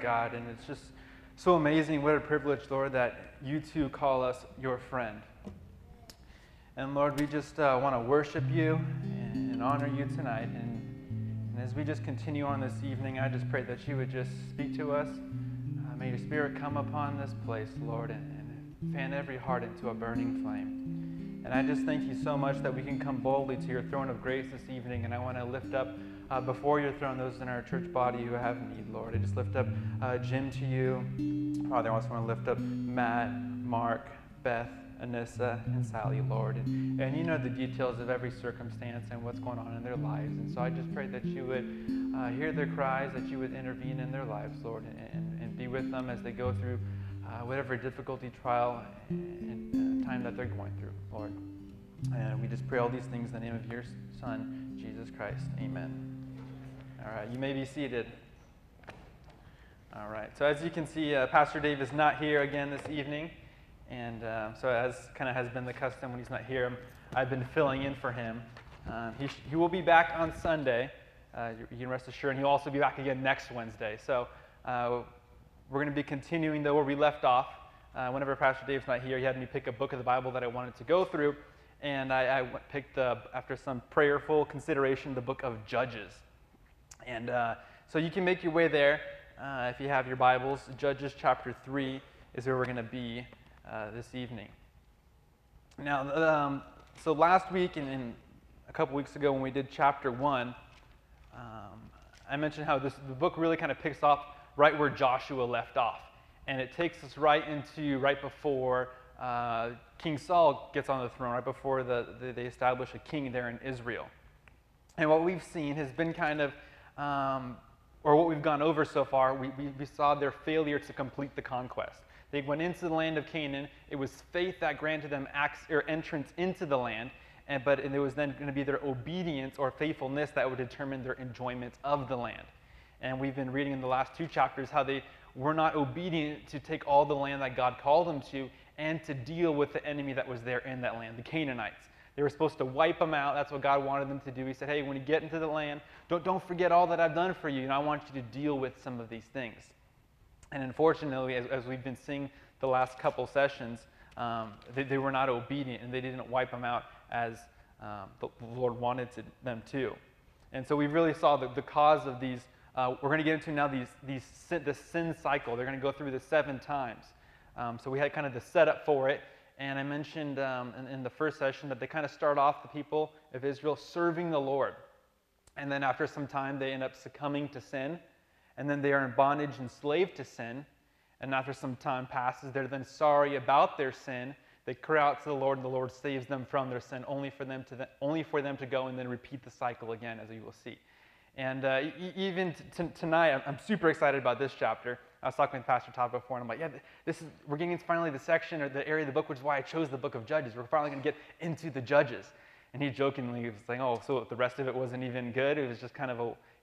God, and it's just so amazing, what a privilege, Lord, that you too call us your friend. And Lord, we just want to worship you and honor you tonight. And as we just continue on this evening, I just pray that you would just speak to us. May your Spirit come upon this place, Lord, and fan every heart into a burning flame. And I just thank you so much that we can come boldly to your throne of grace this evening. And I want to lift up before your throne those in our church body who have need, Lord. I just lift up Jim to you. Father, I also want to lift up Matt, Mark, Beth, Anissa, and Sally, Lord. And you know the details of every circumstance and what's going on in their lives. And so I just pray that you would hear their cries, that you would intervene in their lives, Lord, and be with them as they go through whatever difficulty, trial, and time that they're going through, Lord. And we just pray all these things in the name of your Son, Jesus Christ. Amen. All right, you may be seated. All right, so as you can see, Pastor Dave is not here again this evening. And so as kind of has been the custom when he's not here, I've been filling in for him. He will be back on Sunday. You can rest assured. And he'll also be back again next Wednesday. So we're going to be continuing, though, where we left off. Whenever Pastor Dave's not here, he had me pick a book of the Bible that I wanted to go through. And I picked, after some prayerful consideration, the book of Judges. And so you can make your way there if you have your Bibles. Judges chapter 3 is where we're going to be this evening. Now, so last week and a couple weeks ago when we did chapter 1, I mentioned how the book really kind of picks off right where Joshua left off. And it takes us right before King Saul gets on the throne, right before they establish a king there in Israel. And what we've seen has been kind of, or what we've gone over so far, we saw their failure to complete the conquest. They went into the land of Canaan. It was faith that granted them entrance into the land, but it was then going to be their obedience or faithfulness that would determine their enjoyment of the land. And we've been reading in the last two chapters how they were not obedient to take all the land that God called them to and to deal with the enemy that was there in that land, the Canaanites. They were supposed to wipe them out. That's what God wanted them to do. He said, hey, when you get into the land, don't forget all that I've done for you. And I want you to deal with some of these things. And unfortunately, as we've been seeing the last couple sessions, they were not obedient, and they didn't wipe them out as the Lord wanted them to. And so we really saw the cause of these. We're going to get into now the sin cycle. They're going to go through this 7 times. So we had kind of the setup for it. And I mentioned in the first session that they kind of start off, the people of Israel, serving the Lord. And then after some time, they end up succumbing to sin. And then they are in bondage, enslaved to sin. And after some time passes, they're then sorry about their sin. They cry out to the Lord, and the Lord saves them from their sin, only for them to go and then repeat the cycle again, as you will see. And even tonight, I'm super excited about this chapter. I was talking with Pastor Todd before, and I'm like, yeah, we're getting into finally the section or the area of the book, which is why I chose the book of Judges. We're finally going to get into the Judges. And he jokingly was saying, oh, so the rest of it wasn't even good? It was just kind of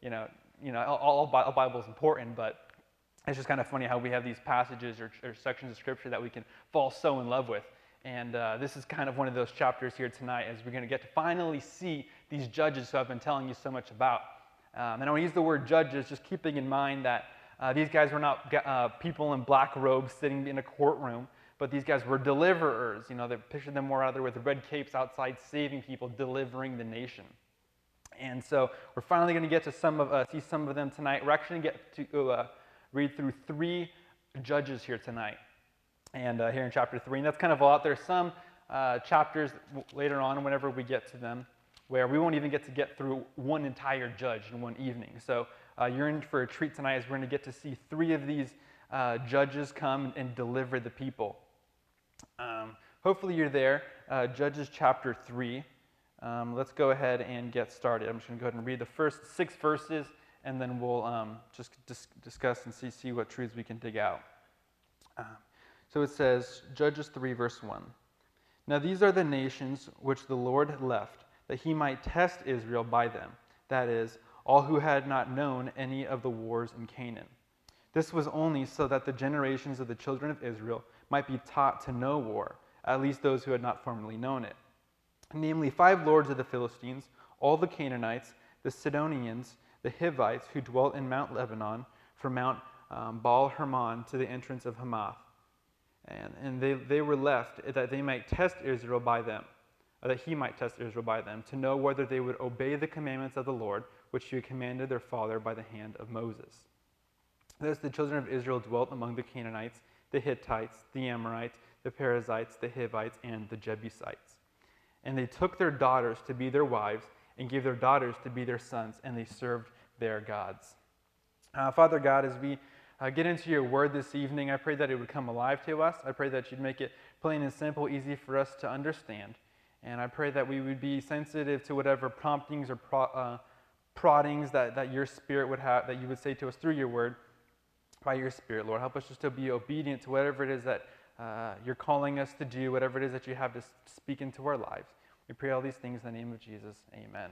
all Bible is important, but it's just kind of funny how we have these passages or sections of Scripture that we can fall so in love with. And this is kind of one of those chapters here tonight, as we're going to get to finally see these judges who I've been telling you so much about. And I want to use the word judges, just keeping in mind that these guys were not people in black robes sitting in a courtroom, but these guys were deliverers. You know, they pictured them more out there with red capes outside, saving people, delivering the nation. And so we're finally going to get to see some of them tonight. We're actually going to get to read through 3 judges here tonight, and here in chapter 3. And that's kind of a lot. There's some chapters later on, whenever we get to them, where we won't even get through one entire judge in one evening. So you're in for a treat tonight, as we're going to get to see 3 of these judges come and deliver the people. Hopefully you're there. Judges chapter 3. Let's go ahead and get started. I'm just going to go ahead and read the first 6 verses, and then we'll just discuss and see what truths we can dig out. So it says, Judges 3, verse 1. Now these are the nations which the Lord had left, that he might test Israel by them, that is, all who had not known any of the wars in Canaan. This was only so that the generations of the children of Israel might be taught to know war, at least those who had not formerly known it. Namely, 5 lords of the Philistines, all the Canaanites, the Sidonians, the Hivites who dwelt in Mount Lebanon, from Mount Baal Hermon to the entrance of Hamath. And they were left that they might test Israel by them, or that he might test Israel by them, to know whether they would obey the commandments of the Lord, which he had commanded their father by the hand of Moses. Thus the children of Israel dwelt among the Canaanites, the Hittites, the Amorites, the Perizzites, the Hivites, and the Jebusites. And they took their daughters to be their wives, and gave their daughters to be their sons, and they served their gods. Father God, as we get into your word this evening, I pray that it would come alive to us. I pray that you'd make it plain and simple, easy for us to understand. And I pray that we would be sensitive to whatever promptings or proddings that your Spirit would have, that you would say to us through your word by your Spirit, Lord. Help us just to be obedient to whatever it is that you're calling us to do, whatever it is that you have to speak into our lives. We pray all these things in the name of Jesus. Amen.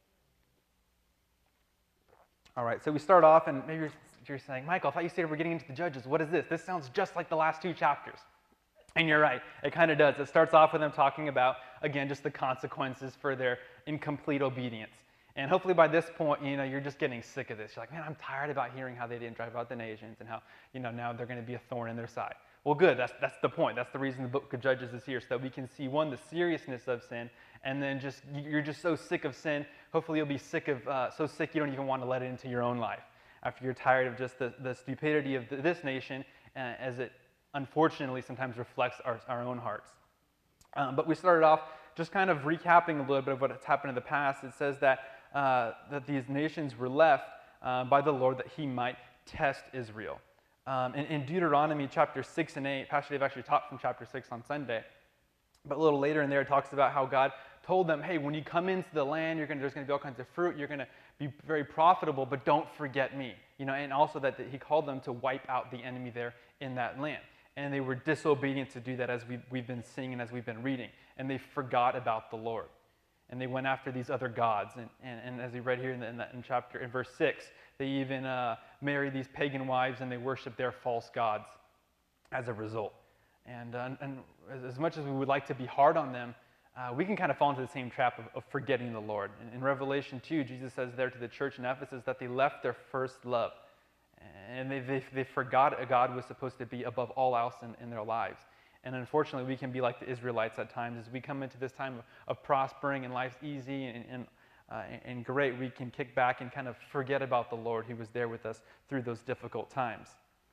All right, so we start off, and maybe you're saying, Michael, I thought you said we're getting into the Judges. What is this? This sounds just like the last two chapters. And you're right, it kind of does. It starts off with them talking about, again, just the consequences for their incomplete obedience. And hopefully by this point, you're just getting sick of this. You're like, man, I'm tired about hearing how they didn't drive out the nations and how, now they're going to be a thorn in their side. Well, good. That's the point. That's the reason the book of Judges is here, so that we can see, one, the seriousness of sin, and then you're just so sick of sin. Hopefully you'll be so sick you don't even want to let it into your own life. After you're tired of just the stupidity of this nation, as it unfortunately sometimes reflects our own hearts. But we started off just kind of recapping a little bit of what has happened in the past. It says that these nations were left by the Lord that he might test Israel. In Deuteronomy chapter 6 and 8, Pastor Dave actually taught from chapter 6 on Sunday, but a little later in there it talks about how God told them, hey, when you come into the land, there's going to be all kinds of fruit, you're going to be very profitable, but don't forget me. And also that he called them to wipe out the enemy there in that land. And they were disobedient to do that, as we've been seeing and as we've been reading. And they forgot about the Lord. And they went after these other gods. And as we read here in verse 6, they even married these pagan wives, and they worshiped their false gods as a result. And as much as we would like to be hard on them, we can kind of fall into the same trap of forgetting the Lord. In Revelation 2, Jesus says there to the church in Ephesus that they left their first love. And they forgot a God was supposed to be above all else in their lives. And unfortunately, we can be like the Israelites at times. As we come into this time of prospering and life's easy and great, we can kick back and kind of forget about the Lord who was there with us through those difficult times.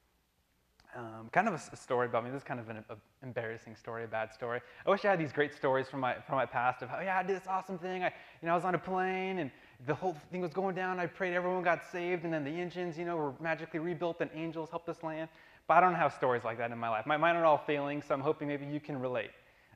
Kind of a story about me. This is kind of an embarrassing story, a bad story. I wish I had these great stories from my past of how, I did this awesome thing. I was on a plane and the whole thing was going down. I prayed everyone got saved, and then the engines, were magically rebuilt, and angels helped us land. But I don't have stories like that in my life. Mine are all failing, so I'm hoping maybe you can relate.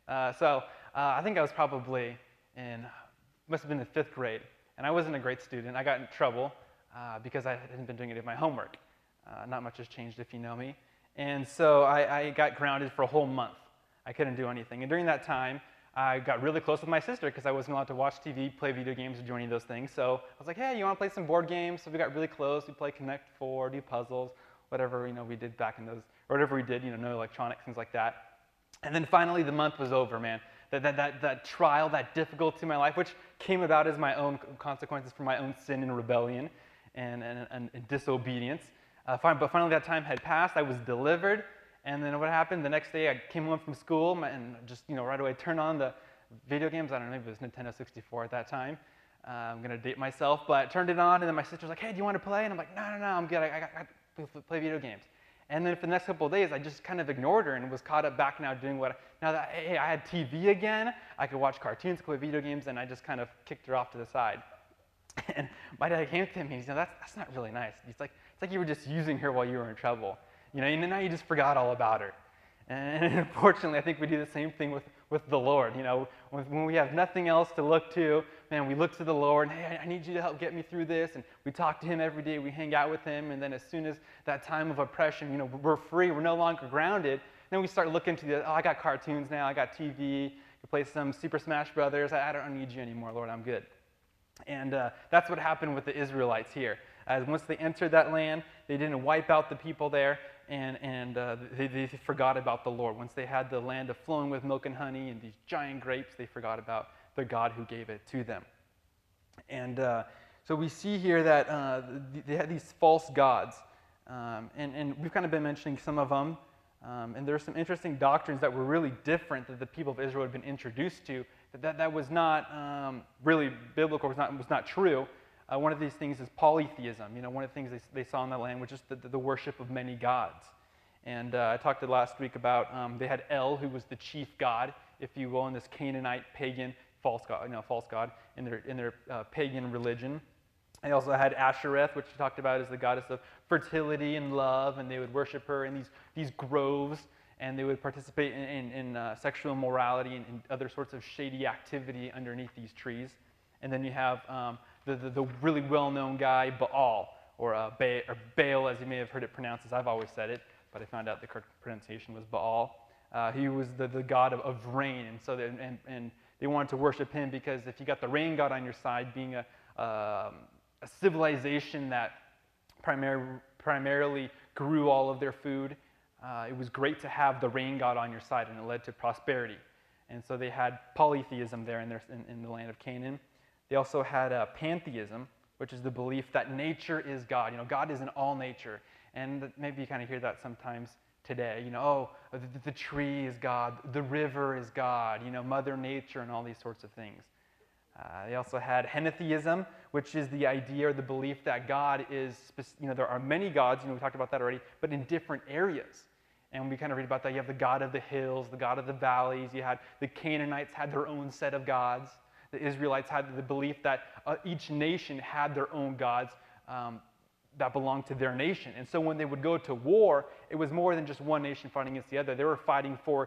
I think I was probably must have been in 5th grade, and I wasn't a great student. I got in trouble because I hadn't been doing any of my homework. Not much has changed if you know me. And so I got grounded for a whole month. I couldn't do anything. And during that time, I got really close with my sister because I wasn't allowed to watch TV, play video games, or do any of those things. So I was like, hey, you want to play some board games? So we got really close. We played Connect 4, do puzzles, whatever we did back in those, or whatever we did, no electronics, things like that. And then finally the month was over, man. That trial, that difficulty in my life, which came about as my own consequences for my own sin and rebellion and disobedience. But finally that time had passed. I was delivered. And then what happened? The next day I came home from school and just, right away turned on the video games. I don't know, maybe it was Nintendo 64 at that time. I'm going to date myself, but turned it on, and then my sister was like, hey, do you want to play? And I'm like, no, I'm good. I got play video games. And then for the next couple of days, I just kind of ignored her and was caught up back now doing now that, hey, I had TV again, I could watch cartoons, play video games, and I just kind of kicked her off to the side. And my dad came to me, and he said, that's not really nice. It's like you were just using her while you were in trouble. And now you just forgot all about her. And unfortunately, I think we do the same thing with the Lord. When we have nothing else to look to, man, we look to the Lord, and hey, I need you to help get me through this. And we talk to him every day, we hang out with him, and then as soon as that time of oppression, we're free, we're no longer grounded, then we start looking to I got cartoons now, I got TV, I play some Super Smash Brothers, I don't need you anymore, Lord, I'm good. And that's what happened with the Israelites here. As once they entered that land, they didn't wipe out the people there, and they forgot about the Lord. Once they had the land of flowing with milk and honey and these giant grapes, they forgot about the God who gave it to them. And so we see here that they had these false gods And we've kind of been mentioning some of them. And there are some interesting doctrines that were really different that the people of Israel had been introduced to, that was not really biblical, was not true. One of these things is polytheism. One of the things they saw in the land was just the worship of many gods. And I talked last week about they had El, who was the chief god, if you will, in this Canaanite pagan false god in their pagan religion. They also had Ashereth, which we talked about as the goddess of fertility and love, and they would worship her in these groves, and they would participate in sexual immorality and other sorts of shady activity underneath these trees. And then you have the really well-known guy, Baal, or Baal, as you may have heard it pronounced, as I've always said it, but I found out the correct pronunciation was Baal. He was the god of rain, and so they wanted to worship him because if you got the rain god on your side, being a civilization that primarily grew all of their food, it was great to have the rain god on your side, and it led to prosperity. And so they had polytheism there in the land of Canaan. They also had pantheism, which is the belief that nature is God. God is in all nature. And maybe you kind of hear that sometimes today. The tree is God, the river is God, Mother Nature and all these sorts of things. They also had henotheism, which is the idea or the belief that God is, there are many gods, we talked about that already, but in different areas. And we kind of read about that. You have the god of the hills, the god of the valleys. You had the Canaanites had their own set of gods. The Israelites had the belief that each nation had their own gods that belonged to their nation. And so when they would go to war, it was more than just one nation fighting against the other. They were fighting for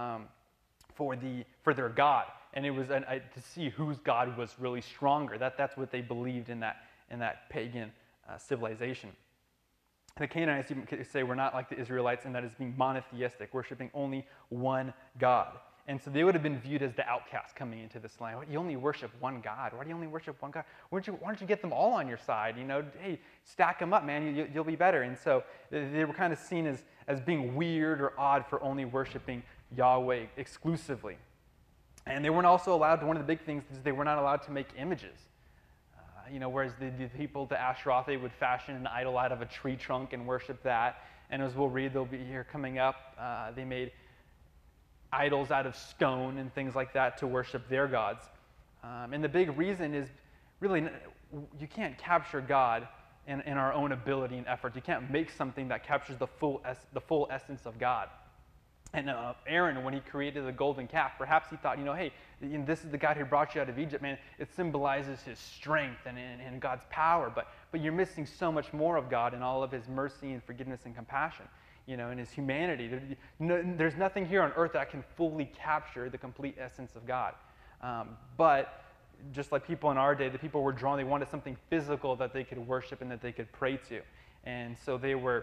their God. And it was to see whose God was really stronger. That's what they believed in that pagan civilization. The Canaanites even say we're not like the Israelites in that it's being monotheistic, worshiping only one God. And so they would have been viewed as the outcast coming into this land. You only worship one God. Why do you only worship one God? Why don't you get them all on your side? Hey, stack them up, man. You'll be better. And so they were kind of seen as being weird or odd for only worshiping Yahweh exclusively. And they weren't also allowed to, one of the big things is they were not allowed to make images. Whereas the people, the Asheroth, they would fashion an idol out of a tree trunk and worship that. And as we'll read, they'll be here coming up, they made idols out of stone and things like that to worship their gods. And the big reason is really you can't capture God in our own ability and effort. You can't make something that captures the full essence of God. And Aaron, when he created the golden calf, perhaps he thought, hey, this is the God who brought you out of Egypt, man. It symbolizes his strength and God's power. But you're missing so much more of God in all of his mercy and forgiveness and compassion, in his humanity. There's nothing here on earth that can fully capture the complete essence of God. But just like people in our day, the people were drawn, they wanted something physical that they could worship and that they could pray to. And so they were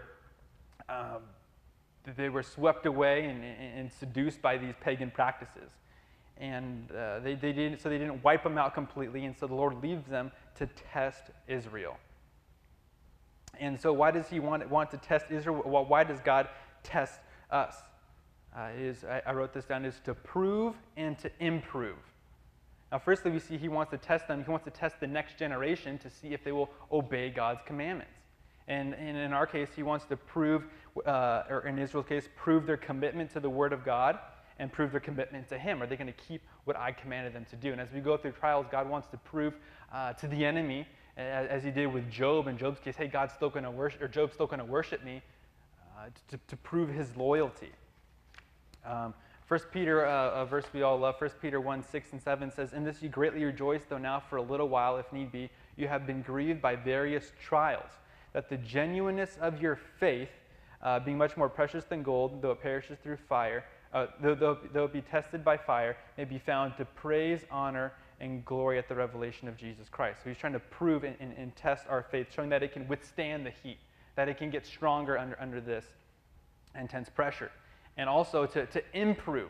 swept away and seduced by these pagan practices. And they didn't wipe them out completely, and so the Lord leaves them to test Israel. And so why does he want to test Israel? Well, why does God test us? I wrote this down, is to prove and to improve. Now, firstly, we see he wants to test them. He wants to test the next generation to see if they will obey God's commandments. And in our case, he wants to prove, or in Israel's case, prove their commitment to the Word of God and prove their commitment to Him. Are they going to keep what I commanded them to do? And as we go through trials, God wants to prove to the enemy, as He did with Job. In Job's case, hey, God's still going to worship, or Job's still going to worship me, to prove his loyalty. 1 Peter, a verse we all love, 1 Peter 1:6-7 says, "In this you greatly rejoice, though now for a little while, if need be, you have been grieved by various trials, that the genuineness of your faith, being much more precious than gold, though it perishes through fire, though it be tested by fire, may be found to praise, honor, and glory at the revelation of Jesus Christ." So he's trying to prove and test our faith, showing that it can withstand the heat, that it can get stronger under this intense pressure. And also to improve,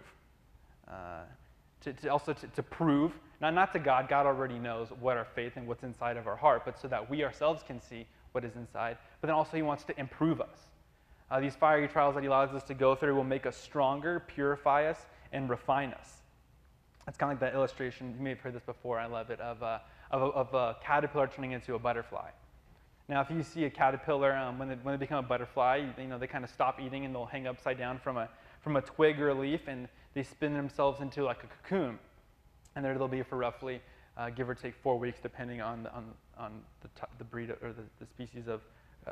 to prove, not to God. God already knows what our faith and what's inside of our heart, but so that we ourselves can see what is inside. But then also he wants to improve us. These fiery trials that he allows us to go through will make us stronger, purify us, and refine us. It's kind of like that illustration, you may have heard this before, I love it, of a caterpillar turning into a butterfly. Now, if you see a caterpillar, when they become a butterfly, they kind of stop eating and they'll hang upside down from a twig or a leaf, and they spin themselves into like a cocoon. And there they'll be for roughly, give or take, 4 weeks, depending on the breed or the species of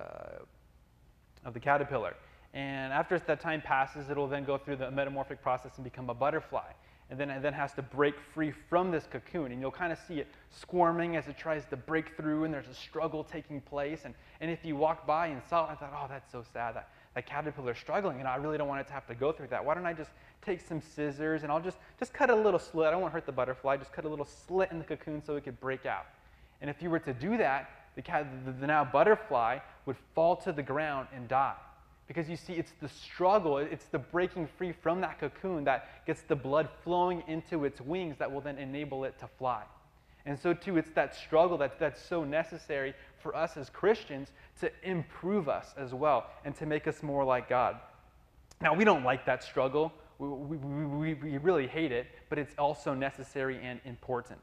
the caterpillar. And after that time passes, it'll then go through the metamorphic process and become a butterfly. And then it has to break free from this cocoon. And you'll kind of see it squirming as it tries to break through, and there's a struggle taking place. And if you walked by and saw it, I thought, oh, that's so sad. That caterpillar is struggling, and I really don't want it to have to go through that. Why don't I just take some scissors, and I'll just cut a little slit. I don't want to hurt the butterfly. Just cut a little slit in the cocoon so it could break out. And if you were to do that, the now butterfly would fall to the ground and die. Because you see, it's the struggle, it's the breaking free from that cocoon that gets the blood flowing into its wings that will then enable it to fly. And so too, it's that struggle that's so necessary for us as Christians to improve us as well and to make us more like God. Now, we don't like that struggle. We really hate it, but it's also necessary and important.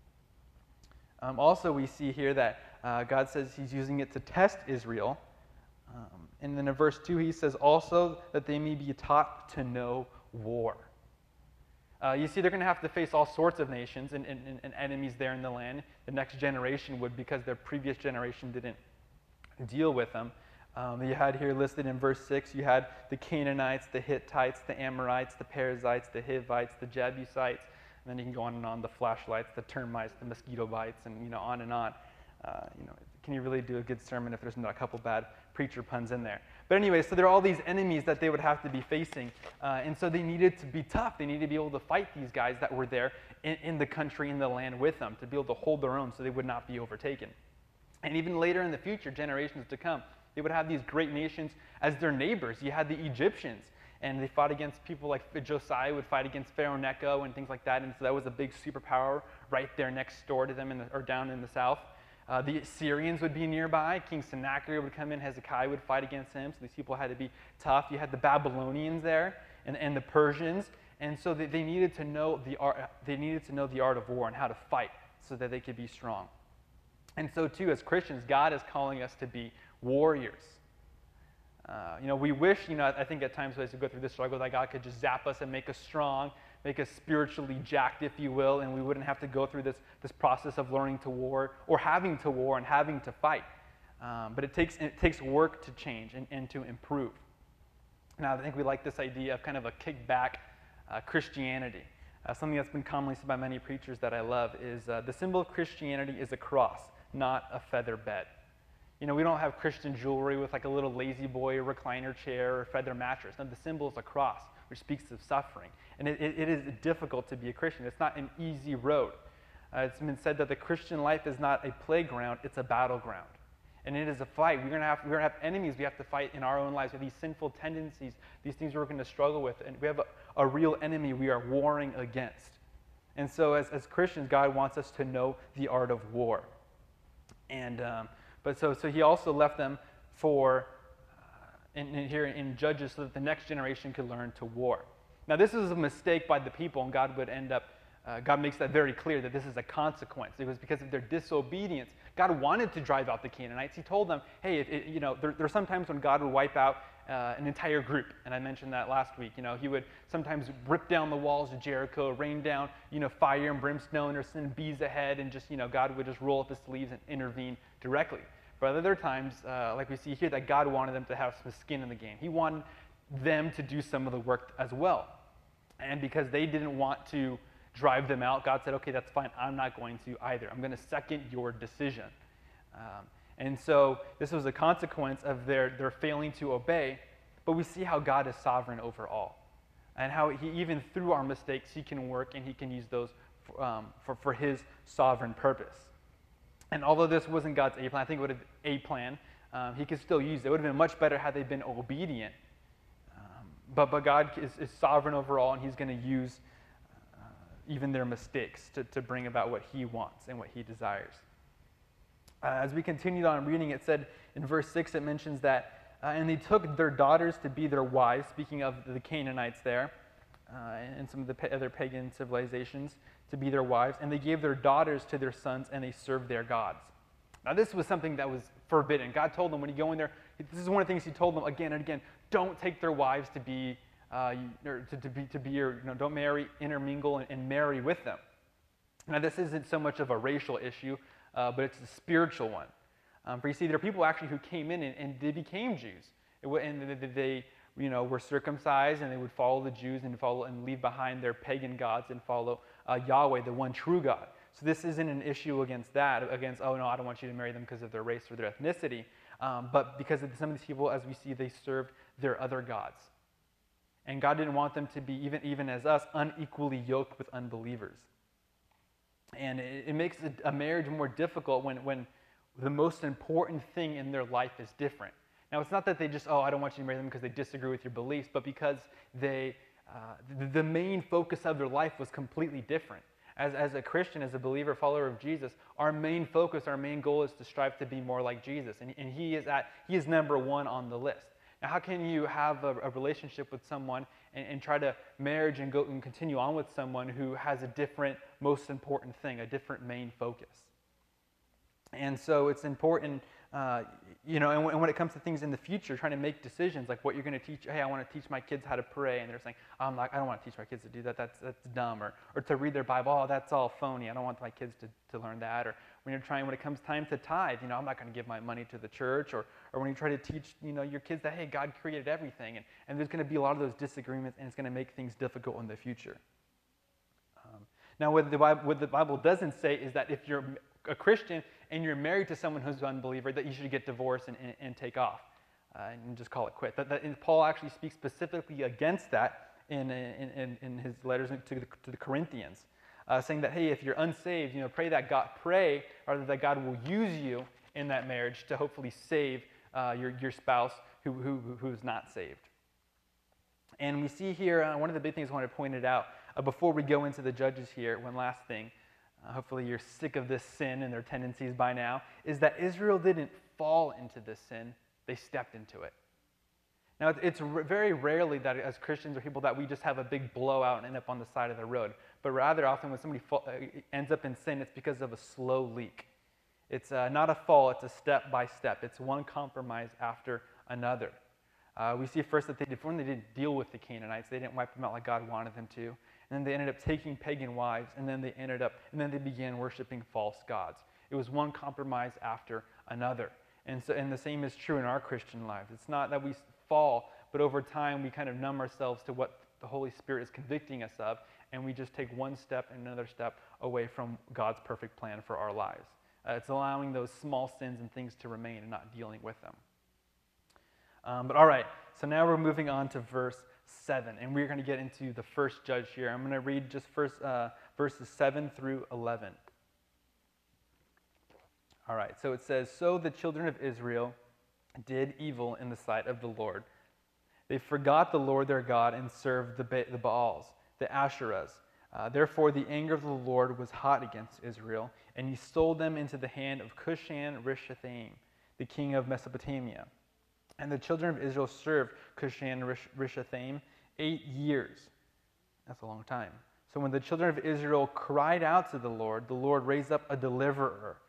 Also, we see here that God says he's using it to test Israel. And then in verse 2, he says also that they may be taught to know war. You see, they're going to have to face all sorts of nations and enemies there in the land. The next generation would, because their previous generation didn't deal with them. You had here listed in verse 6, you had the Canaanites, the Hittites, the Amorites, the Perizzites, the Hivites, the Jebusites, and then you can go on and on, the flashlights, the termites, the mosquito bites, and on and on. Can you really do a good sermon if there's not a couple bad preacher puns in there? But anyway, so there are all these enemies that they would have to be facing, and so they needed to be tough. They needed to be able to fight these guys that were there in the country, in the land with them, to be able to hold their own so they would not be overtaken. And even later in the future, generations to come, they would have these great nations as their neighbors. You had the Egyptians, and they fought against people like Josiah would fight against Pharaoh Necho and things like that, and so that was a big superpower right there next door to them or down in the south. The Assyrians would be nearby. King Sennacherib would come in. Hezekiah would fight against him. So these people had to be tough. You had the Babylonians there and the Persians. And so they needed to know the art. They needed to know the art of war and how to fight so that they could be strong. And so too, as Christians, God is calling us to be warriors. We wish, I think at times as we go through this struggle, that God could just zap us and make us strong, make us spiritually jacked, if you will, and we wouldn't have to go through this process of learning to war or having to war and having to fight. But it takes work to change and to improve. Now, I think we like this idea of kind of a kickback Christianity. Something that's been commonly said by many preachers that I love is the symbol of Christianity is a cross, not a feather bed. We don't have Christian jewelry with like a little lazy boy recliner chair or feather mattress. No, the symbol is a cross, which speaks of suffering. And it is difficult to be a Christian. It's not an easy road. It's been said that the Christian life is not a playground, it's a battleground. And it is a fight. We're going to have enemies we have to fight in our own lives with these sinful tendencies, these things we're going to struggle with. And we have a real enemy we are warring against. And so as Christians, God wants us to know the art of war. And but so he also left them for here in Judges so that the next generation could learn to war. Now, this is a mistake by the people, and God would end up, God makes that very clear that this is a consequence. It was because of their disobedience. God wanted to drive out the Canaanites. He told them, hey, there are some times when God would wipe out an entire group, and I mentioned that last week. He would sometimes rip down the walls of Jericho, rain down, fire and brimstone, or send bees ahead, and just, God would just roll up his sleeves and intervene directly. But other times, like we see here, that God wanted them to have some skin in the game. He wanted them to do some of the work as well. And because they didn't want to drive them out, God said, okay, that's fine. I'm not going to either. I'm going to second your decision. And so this was a consequence of their failing to obey. But we see how God is sovereign over all. And how he, even through our mistakes, he can work and he can use those for his sovereign purpose. And although this wasn't God's A plan, I think it would have been a plan. He could still use it. It would have been much better had they been obedient. But God is sovereign over all, and he's going to use even their mistakes to bring about what he wants and what he desires. As we continued on reading, it said in verse 6, it mentions that, and they took their daughters to be their wives, speaking of the Canaanites there, and some of the other pagan civilizations, to be their wives, and they gave their daughters to their sons, and they served their gods. Now, this was something that was forbidden. God told them when you go in there, this is one of the things he told them again and again, don't take their wives to be your, don't marry, intermingle, and marry with them. Now, this isn't so much of a racial issue, but it's a spiritual one. For you see, there are people actually who came in and they became Jews. And they were circumcised, and they would follow the Jews and leave behind their pagan gods and follow Yahweh, the one true God. So this isn't an issue against, oh no, I don't want you to marry them because of their race or their ethnicity, but because of some of these people, as we see, they served their other gods. And God didn't want them to be, even as us, unequally yoked with unbelievers. And it makes a marriage more difficult when the most important thing in their life is different. Now, it's not that they just, I don't want you to marry them because they disagree with your beliefs, but because the main focus of their life was completely different. As a Christian, as a believer, follower of Jesus, our main focus, our main goal is to strive to be more like Jesus. And he is number one on the list. Now, how can you have a relationship with someone and try to marriage and go and continue on with someone who has a different, most important thing, a different main focus? And so it's important, and when it comes to things in the future, trying to make decisions like what you're going to teach. Hey, I want to teach my kids how to pray, and they're saying, I don't want to teach my kids to do that. That's dumb. Or to read their Bible. That's all phony. I don't want my kids to learn that. Or when it comes time to tithe, I'm not going to give my money to the church. Or when you try to teach, your kids that, hey, God created everything, and there's going to be a lot of those disagreements, and it's going to make things difficult in the future. Now, what the Bible doesn't say is that if you're a Christian and you're married to someone who's an unbeliever, that you should get divorced and take off and just call it quit. Paul actually speaks specifically against that in his letters to the Corinthians, saying that, hey, if you're unsaved, pray that God will use you in that marriage to hopefully save your spouse who's not saved. And we see here, one of the big things I want to point it out, before we go into the Judges here, one last thing, hopefully you're sick of this sin and their tendencies by now, is that Israel didn't fall into this sin, they stepped into it. Now, it's very rarely that as Christians or people that we just have a big blowout and end up on the side of the road, but rather often when somebody ends up in sin, it's because of a slow leak. It's not a fall, it's a step by step. It's one compromise after another. We see first that they didn't deal with the Canaanites. They didn't wipe them out like God wanted them to. And then they ended up taking pagan wives, and then they began worshiping false gods. It was one compromise after another. And the same is true in our Christian lives. It's not that we fall, but over time we kind of numb ourselves to what the Holy Spirit is convicting us of, and we just take one step and another step away from God's perfect plan for our lives. It's allowing those small sins and things to remain and not dealing with them. But all right, so now we're moving on to verse 7, and we're going to get into the first judge here. I'm going to read just first verses 7 through 11. All right, so it says, "So the children of Israel did evil in the sight of the Lord. They forgot the Lord their God and served the Baals, the Asherahs. Therefore the anger of the Lord was hot against Israel, and he sold them into the hand of Cushan-Rishathaim, the king of Mesopotamia. And the children of Israel served Cushan-Rishathaim 8 years." That's a long time. "So when the children of Israel cried out to the Lord raised up a deliverer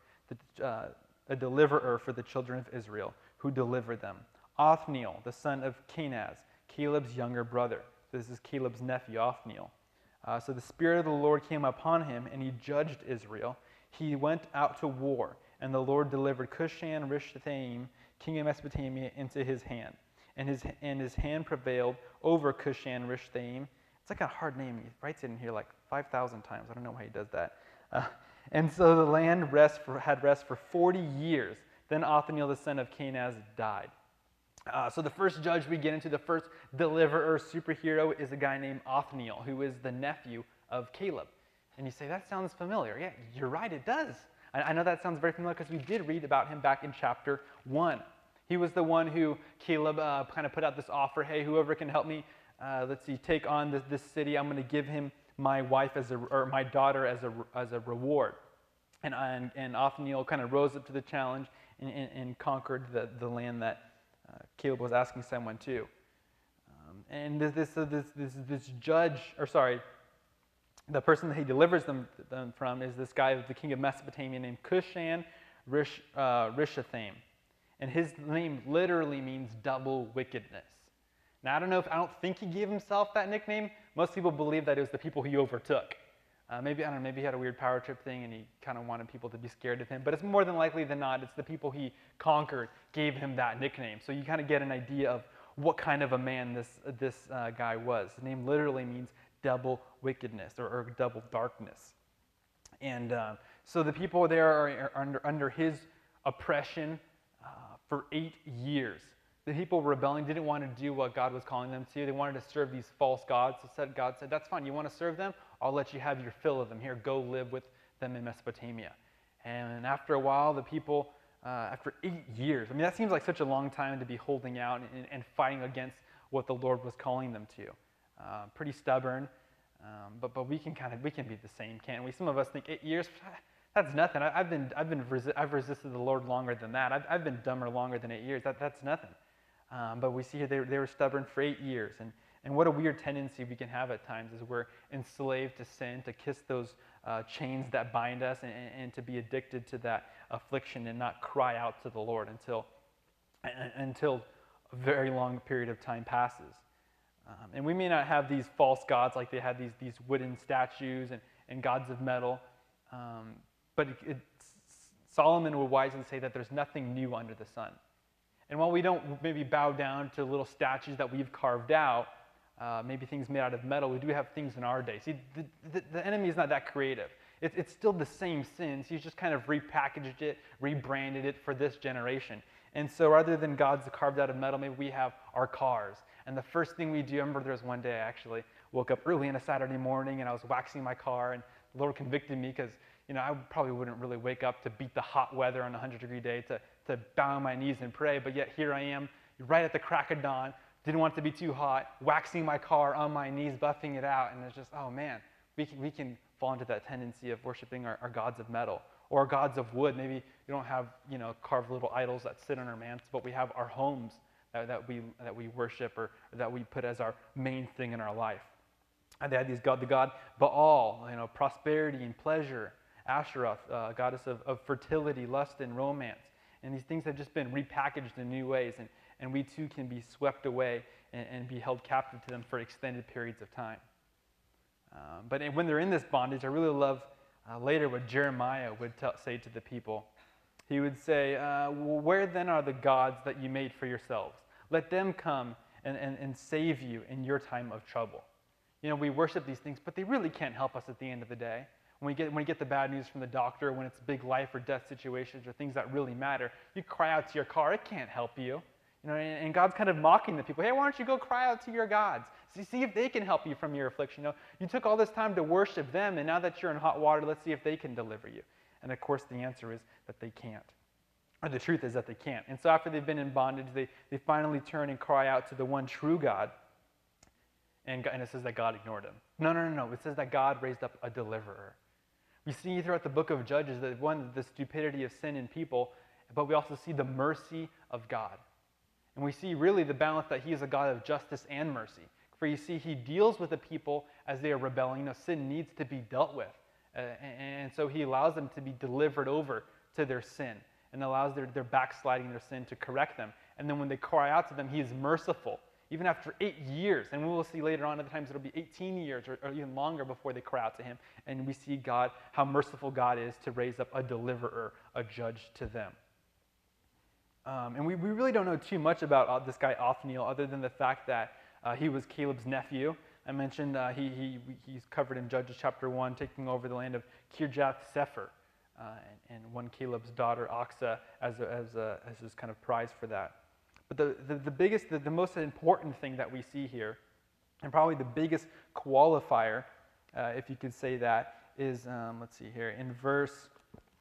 for the children of Israel, who delivered them. Othniel, the son of Kenaz, Caleb's younger brother." This is Caleb's nephew, Othniel. "So the Spirit of the Lord came upon him, and he judged Israel. He went out to war, and the Lord delivered Cushan-Rishathaim, king of Mesopotamia, into his hand. And his hand prevailed over Cushan-Rishathaim." It's like a hard name. He writes it in here like 5,000 times. I don't know why he does that. "And so the land had rest for 40 years. Then Othniel, the son of Kenaz, died." So the first judge we get into, the first deliverer, superhero, is a guy named Othniel, who is the nephew of Caleb. And you say, that sounds familiar. Yeah, you're right, it does. I know that sounds very familiar because we did read about him back in chapter 1. He was the one who Caleb kind of put out this offer, hey, whoever can help me, take on this city, I'm going to give him my wife or my daughter as a reward. And Othniel kind of rose up to the challenge and conquered the land that Caleb was asking someone to. And this judge, the person that he delivers them from is this guy, the king of Mesopotamia, named Cushan-Rishathaim. And his name literally means double wickedness. Now, I don't think he gave himself that nickname. Most people believe that it was the people he overtook. Maybe he had a weird power trip thing and he kind of wanted people to be scared of him. But it's more than likely than not, it's the people he conquered gave him that nickname. So you kind of get an idea of what kind of a man this guy was. His name literally means double wickedness or double darkness. And so the people there are under his oppression for 8 years. The people rebelling didn't want to do what God was calling them to. They wanted to serve these false gods. So God said, that's fine. You want to serve them? I'll let you have your fill of them. Here, go live with them in Mesopotamia. And after a while, the people, after 8 years, I mean, that seems like such a long time to be holding out and fighting against what the Lord was calling them to. Pretty stubborn, but we can be the same, can't we? Some of us think 8 years, that's nothing. I've resisted the Lord longer than that. I've been dumber longer than 8 years. That's nothing. But we see here they were stubborn for 8 years. And what a weird tendency we can have at times is we're enslaved to sin, to kiss those chains that bind us, and to be addicted to that affliction and not cry out to the Lord until a very long period of time passes. And we may not have these false gods like they had these wooden statues and gods of metal, but Solomon would wisely say that there's nothing new under the sun. And while we don't maybe bow down to little statues that we've carved out, maybe things made out of metal, we do have things in our day. See, the enemy is not that creative. It's still the same sins. He's just kind of repackaged it, rebranded it for this generation. And so rather than gods carved out of metal, maybe we have our cars. And the first thing we do, I remember there was one day I actually woke up early on a Saturday morning and I was waxing my car, and the Lord convicted me because I probably wouldn't really wake up to beat the hot weather on a 100-degree day to bow on my knees and pray, but yet here I am, right at the crack of dawn, didn't want it to be too hot, waxing my car on my knees, buffing it out, and it's just, oh man, we can fall into that tendency of worshiping our gods of metal or gods of wood. Maybe we don't have carved little idols that sit on our mantle, but we have our homes that we worship or that we put as our main thing in our life. And they had the god Baal, prosperity and pleasure, Asheroth, goddess of fertility, lust, and romance. And these things have just been repackaged in new ways, and we too can be swept away and be held captive to them for extended periods of time. But when they're in this bondage, I really love later what Jeremiah would say to the people. He would say, where then are the gods that you made for yourselves? Let them come and save you in your time of trouble. We worship these things, but they really can't help us at the end of the day. When we get the bad news from the doctor, when it's big life or death situations or things that really matter, you cry out to your car. It can't help you. And God's kind of mocking the people. Hey, why don't you go cry out to your gods? See if they can help you from your affliction. You took all this time to worship them, and now that you're in hot water, let's see if they can deliver you. And of course, the answer is that they can't. Or the truth is that they can't. And so after they've been in bondage, they finally turn and cry out to the one true God. And it says that God ignored him. No. It says that God raised up a deliverer. We see throughout the book of Judges that the stupidity of sin in people, but we also see the mercy of God. And we see really the balance that he is a God of justice and mercy. For you see, he deals with the people as they are rebelling. Sin needs to be dealt with. And so he allows them to be delivered over to their sin and allows their backsliding, their sin, to correct them. And then when they cry out to them, he is merciful. Even after 8 years, and we will see later on other times it'll be 18 years or even longer before they cry out to him. And we see God, how merciful God is to raise up a deliverer, a judge to them. And we really don't know too much about this guy Othniel other than the fact that he was Caleb's nephew. I mentioned he's covered in Judges chapter 1, taking over the land of Kirjath Sepher, and won Caleb's daughter Aksa as his kind of prize for that. But the most important thing that we see here, and probably the biggest qualifier, if you could say that, is, let's see here, in verse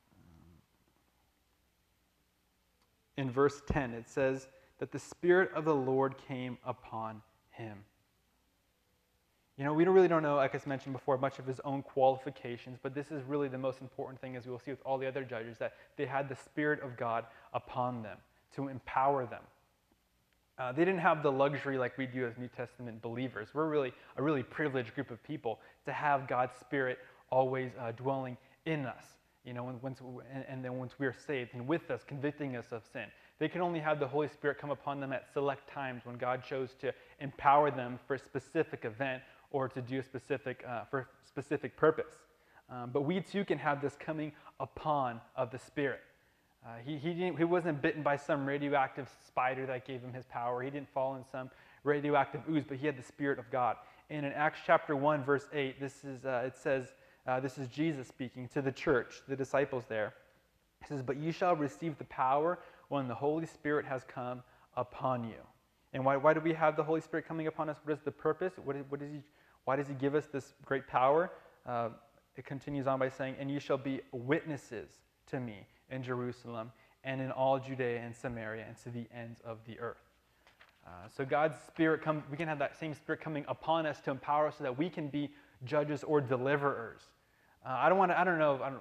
10, it says that the Spirit of the Lord came upon him. We really don't know, like I mentioned before, much of his own qualifications, but this is really the most important thing, as we will see with all the other judges, that they had the Spirit of God upon them to empower them. They didn't have the luxury like we do as New Testament believers. We're really a really privileged group of people to have God's Spirit always dwelling in us. And then once we are saved and with us, convicting us of sin, They could only have the Holy Spirit come upon them at select times when God chose to empower them for a specific event or to do a for a specific purpose. But we too can have this coming upon of the Spirit. He wasn't bitten by some radioactive spider that gave him his power. He didn't fall in some radioactive ooze, but he had the Spirit of God. And in Acts chapter 1, verse 8, it says, this is Jesus speaking to the church, the disciples there. It says, "But you shall receive the power when the Holy Spirit has come upon you." And why do we have the Holy Spirit coming upon us? What is the purpose? Why does he give us this great power? It continues on by saying, "And you shall be witnesses to me in Jerusalem and in all Judea and Samaria and to the ends of the earth." So God's Spirit we can have that same Spirit coming upon us to empower us so that we can be judges or deliverers. I don't want to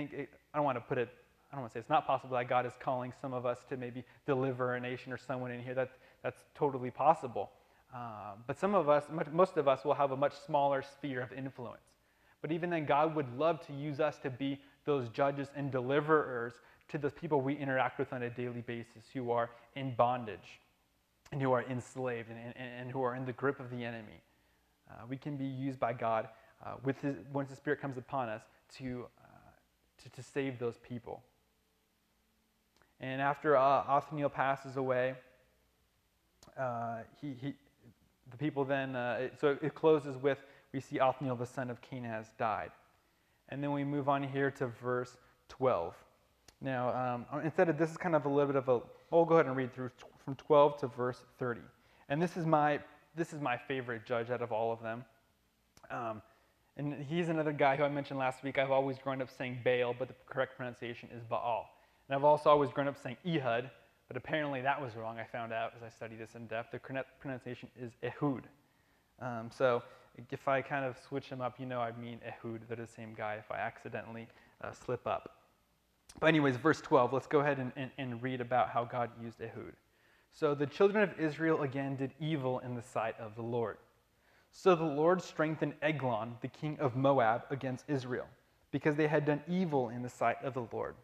say it's not possible that God is calling some of us to maybe deliver a nation or someone in here. That's totally possible. But most of us will have a much smaller sphere of influence. But even then, God would love to use us to be those judges and deliverers to those people we interact with on a daily basis who are in bondage and who are enslaved and who are in the grip of the enemy. We can be used by God once the Spirit comes upon us to save those people. And after Othniel passes away, the people then, so it closes with, we see Othniel the son of Kenaz died. And then we move on here to verse 12. Now, instead of, this is kind of a little bit of we'll go ahead and read through from 12 to verse 30. And this is my favorite judge out of all of them. And he's another guy who I mentioned last week. I've always grown up saying Baal, but the correct pronunciation is Baal. And I've also always grown up saying Ehud, but apparently that was wrong, I found out as I studied this in depth. The correct pronunciation is Ehud. So if I kind of switch them up, I mean Ehud. They're the same guy if I accidentally slip up. But anyways, verse 12, let's go ahead and read about how God used Ehud. "So the children of Israel again did evil in the sight of the Lord. So the Lord strengthened Eglon, the king of Moab, against Israel, because they had done evil in the sight of the Lord.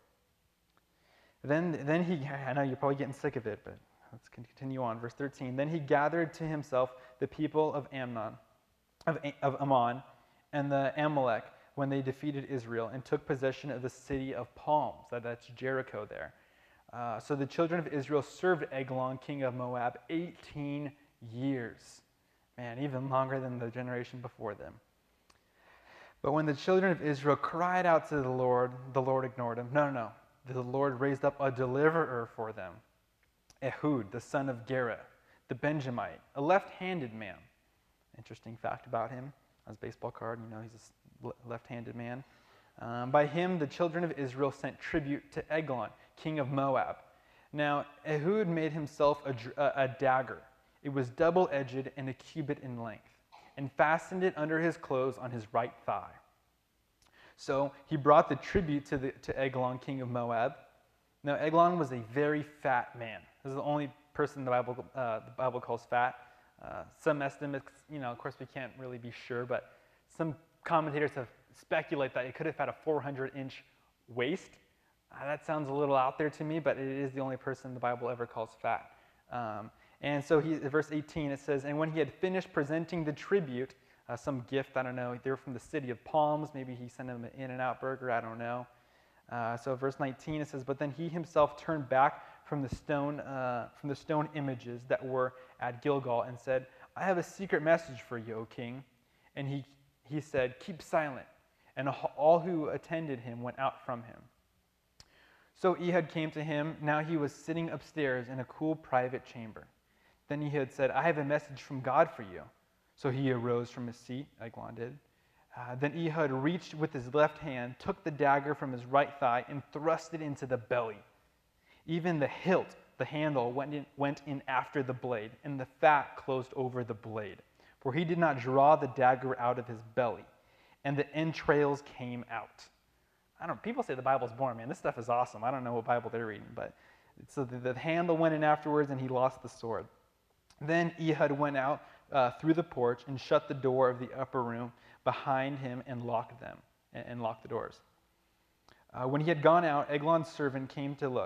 Then he, I know you're probably getting sick of it, but let's continue on. Verse 13, "Then he gathered to himself the people of Ammon and the Amalek when they defeated Israel and took possession of the city of palms." That's Jericho there. So the children of Israel served Eglon, king of Moab, 18 years. Man, even longer than the generation before them. "But when the children of Israel cried out to the Lord ignored them." No. The Lord raised up a deliverer for them, Ehud, the son of Gera, the Benjamite, a left-handed man. Interesting fact about him. On his baseball card, he's a left-handed man. By him, the children of Israel sent tribute to Eglon, king of Moab. Now, Ehud made himself a dagger. It was double-edged and a cubit in length, and fastened it under his clothes on his right thigh. So he brought the tribute to Eglon, king of Moab. Now, Eglon was a very fat man. This is the only person the Bible calls fat. Some estimates, of course we can't really be sure, but some commentators have speculated that he could have had a 400-inch waist. That sounds a little out there to me, but it is the only person the Bible ever calls fat. And so verse 18, it says, "And when he had finished presenting the tribute," some gift, I don't know, they were from the city of palms, maybe he sent him an In-N-Out burger, I don't know. So verse 19, it says, "But then he himself turned back from the stone images that were at Gilgal and said, 'I have a secret message for you, O king.' And he said, 'Keep silent.' And all who attended him went out from him. So Ehud came to him. Now he was sitting upstairs in a cool private chamber. Then Ehud said, 'I have a message from God for you.' So he arose from his seat," Eglon did. Then Ehud reached with his left hand, took the dagger from his right thigh, and thrust it into the belly. Even the hilt, the handle, went in after the blade, and the fat closed over the blade. For he did not draw the dagger out of his belly, and the entrails came out." People say the Bible's boring, man. This stuff is awesome. I don't know what Bible they're reading, but so the handle went in afterwards, and he lost the sword. Then Ehud went out through the porch and shut the door of the upper room behind him and locked the doors. When he had gone out, Eglon's servant came to look,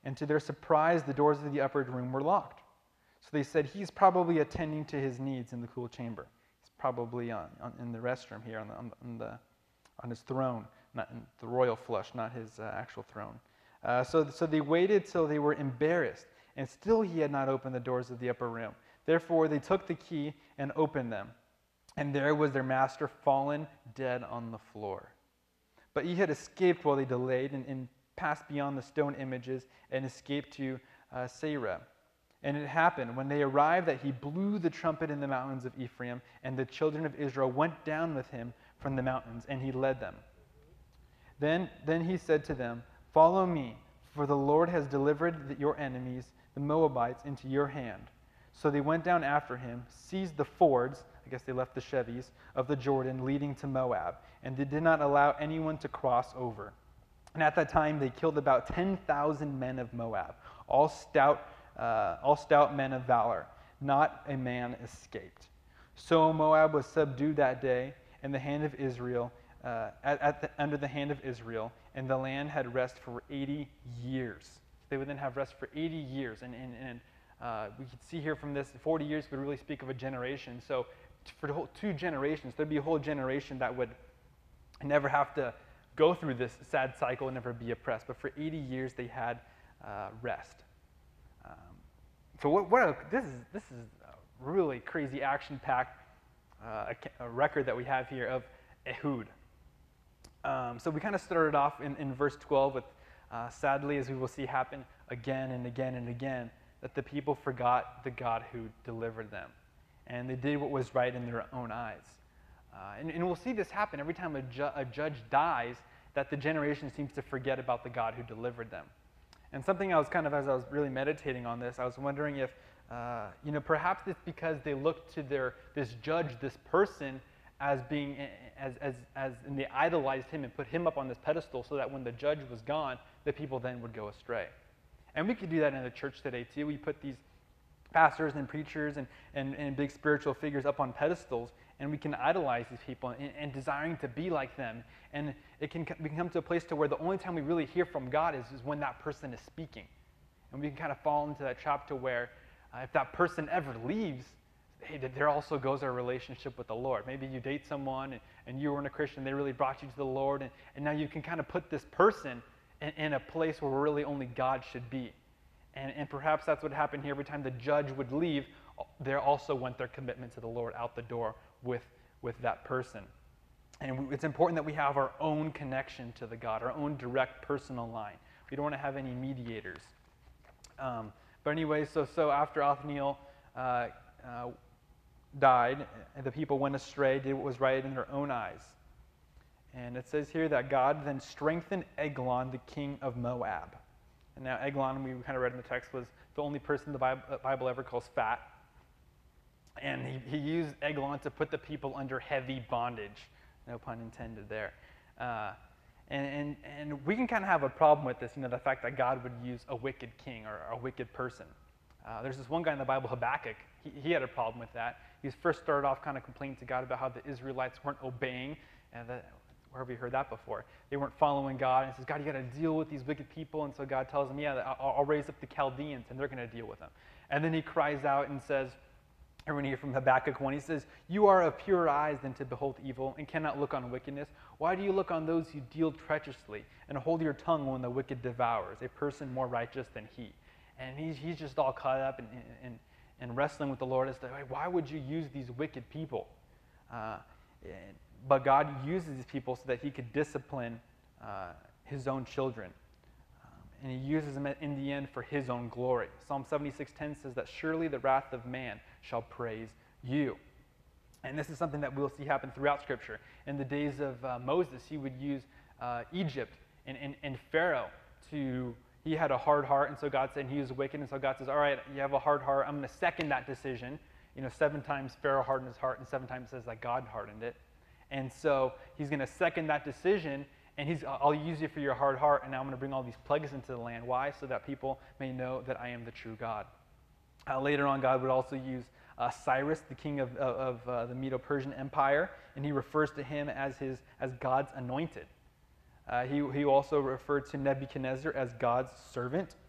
And to their surprise, the doors of the upper room were locked. So they said, he's probably attending to his needs in the cool chamber. He's probably in the restroom here on his throne, not in the royal flush, not his actual throne. So they waited till they were embarrassed, and still he had not opened the doors of the upper room. Therefore they took the key and opened them. And there was their master fallen dead on the floor. But he had escaped while they delayed and passed beyond the stone images and escaped to Seirah. And it happened when they arrived that he blew the trumpet in the mountains of Ephraim, and the children of Israel went down with him from the mountains, and he led them. Then he said to them, "Follow me, for the Lord has delivered your enemies, the Moabites, into your hand." So they went down after him, seized the fords, I guess they left the Chevys, of the Jordan leading to Moab, and they did not allow anyone to cross over. And at that time they killed about 10,000 men of Moab, all stout men of valor. Not a man escaped. So Moab was subdued that day in the hand of Israel, under the hand of Israel, and the land had rest for 80 years. They would then have rest for 80 years. And we can see here from this, 40 years would really speak of a generation. So for the whole 2 generations, there'd be a whole generation that would never have to go through this sad cycle and never be oppressed. But for 80 years, they had rest. So this is a really crazy action-packed a record that we have here of Ehud. So we kind of started off in verse 12 with, sadly, as we will see happen again and again and again, that the people forgot the God who delivered them. And they did what was right in their own eyes. And we'll see this happen every time a judge dies, that the generation seems to forget about the God who delivered them. And something I was as I was really meditating on this, I was wondering if, perhaps it's because they looked to this judge, this person, as being, and they idolized him and put him up on this pedestal so that when the judge was gone, the people then would go astray. And we could do that in the church today too. We put these pastors and preachers and big spiritual figures up on pedestals, and we can idolize these people and desiring to be like them. And we can come to a place to where the only time we really hear from God is when that person is speaking. And we can kind of fall into that trap to where if that person ever leaves, hey, there also goes our relationship with the Lord. Maybe you date someone and you weren't a Christian, they really brought you to the Lord, and now you can kind of put this person in a place where really only God should be. And perhaps that's what happened here. Every time the judge would leave, there also went their commitment to the Lord out the door with that person. And it's important that we have our own connection to the God, our own direct personal line. We don't want to have any mediators. But anyway, so after Othniel died, the people went astray, did what was right in their own eyes. And it says here that God then strengthened Eglon, the king of Moab. And now Eglon, we kind of read in the text, was the only person the Bible ever calls fat. And he used Eglon to put the people under heavy bondage. No pun intended there. And we can kind of have a problem with this, the fact that God would use a wicked king or a wicked person. There's this one guy in the Bible, Habakkuk. He had a problem with that. He first started off kind of complaining to God about how the Israelites weren't obeying. Where have we heard that before? They weren't following God. And he says, God, you got to deal with these wicked people. And so God tells him, yeah, I'll raise up the Chaldeans, and they're going to deal with them. And then he cries out and says, everyone here from Habakkuk 1, he says, you are of purer eyes than to behold evil, and cannot look on wickedness. Why do you look on those who deal treacherously, and hold your tongue when the wicked devours, a person more righteous than he? And he's just all caught up and wrestling with the Lord as to, why would you use these wicked people? But God uses these people so that he could discipline his own children. And he uses them in the end for his own glory. Psalm 76:10 says that surely the wrath of man shall praise you. And this is something that we'll see happen throughout Scripture. In the days of Moses, he would use Egypt and Pharaoh he had a hard heart, and so God said he was wicked, and so God says, all right, you have a hard heart, I'm going to second that decision. 7 times Pharaoh hardened his heart, and 7 times says that God hardened it. And so he's going to second that decision, and I'll use you for your hard heart, and now I'm going to bring all these plagues into the land. Why? So that people may know that I am the true God. Later on, God would also use Cyrus, the king of the Medo-Persian Empire, and he refers to him as God's anointed. He also referred to Nebuchadnezzar as God's servant.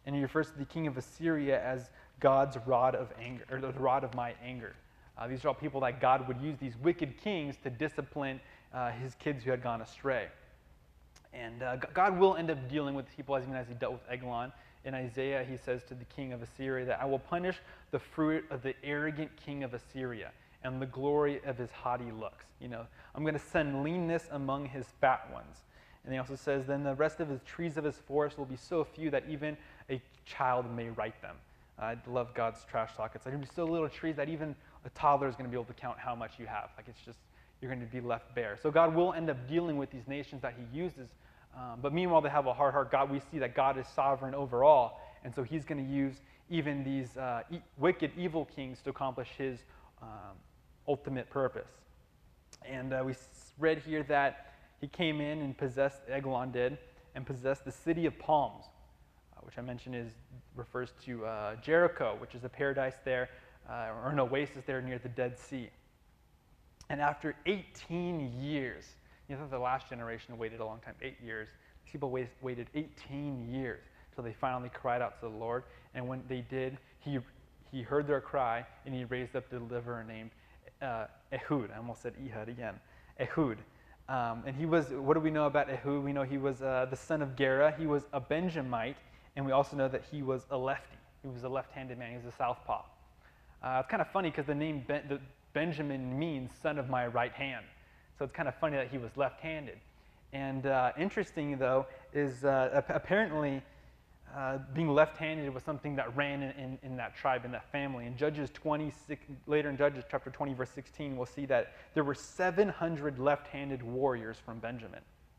And he refers to the king of Assyria as God's rod of anger, or the rod of my anger. These are all people that God would use, these wicked kings, to discipline his kids who had gone astray. And God will end up dealing with people even as he dealt with Eglon. In Isaiah, he says to the king of Assyria that I will punish the fruit of the arrogant king of Assyria and the glory of his haughty looks. I'm going to send leanness among his fat ones. And he also says, then the rest of his trees of his forest will be so few that even a child may write them. I love God's trash talk. It's like, there'll be so little trees that even a toddler is going to be able to count how much you have. Like, it's just, you're going to be left bare. So God will end up dealing with these nations that he uses. But meanwhile, they have a hard heart. We see that God is sovereign over all. And so he's going to use even these wicked, evil kings to accomplish his ultimate purpose. And we read here that he came in and possessed, Eglon did, and possessed the city of palms, which I mentioned refers to Jericho, which is a paradise there, or an oasis there near the Dead Sea. And after 18 years, the last generation waited a long time, 8 years. These people waited 18 years until they finally cried out to the Lord. And when they did, he heard their cry, and he raised up the deliverer named Ehud. I almost said Ehud again. Ehud. And he was, what do we know about Ehud? We know he was the son of Gera. He was a Benjamite, and we also know that he was a lefty. He was a left-handed man. He was a southpaw. It's kind of funny because the name Benjamin means son of my right hand. So it's kind of funny that he was left-handed. And interesting, though, is apparently being left-handed was something that ran in that tribe, in that family. In Judges 26, later in Judges chapter 20, verse 16, we'll see that there were 700 left-handed warriors from Benjamin.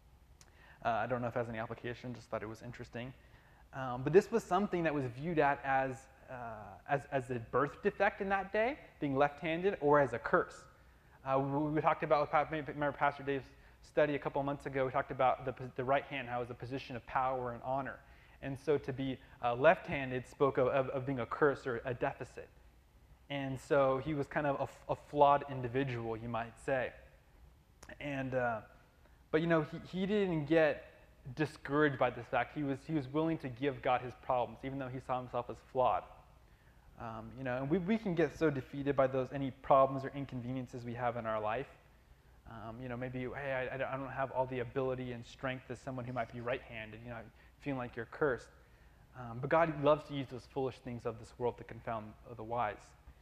I don't know if it has any application, just thought it was interesting. But this was something that was viewed at as a birth defect in that day, being left-handed, or as a curse. We talked about, remember Pastor Dave's study a couple of months ago, we talked about the right hand, how it was a position of power and honor. And so to be left-handed spoke of being a curse or a deficit. And so he was kind of a flawed individual, you might say. And but he didn't get discouraged by this fact. He was willing to give God his problems, even though he saw himself as flawed. And we can get so defeated by any problems or inconveniences we have in our life. Maybe, hey, I don't have all the ability and strength as someone who might be right-handed, feeling like you're cursed. But God loves to use those foolish things of this world to confound the wise.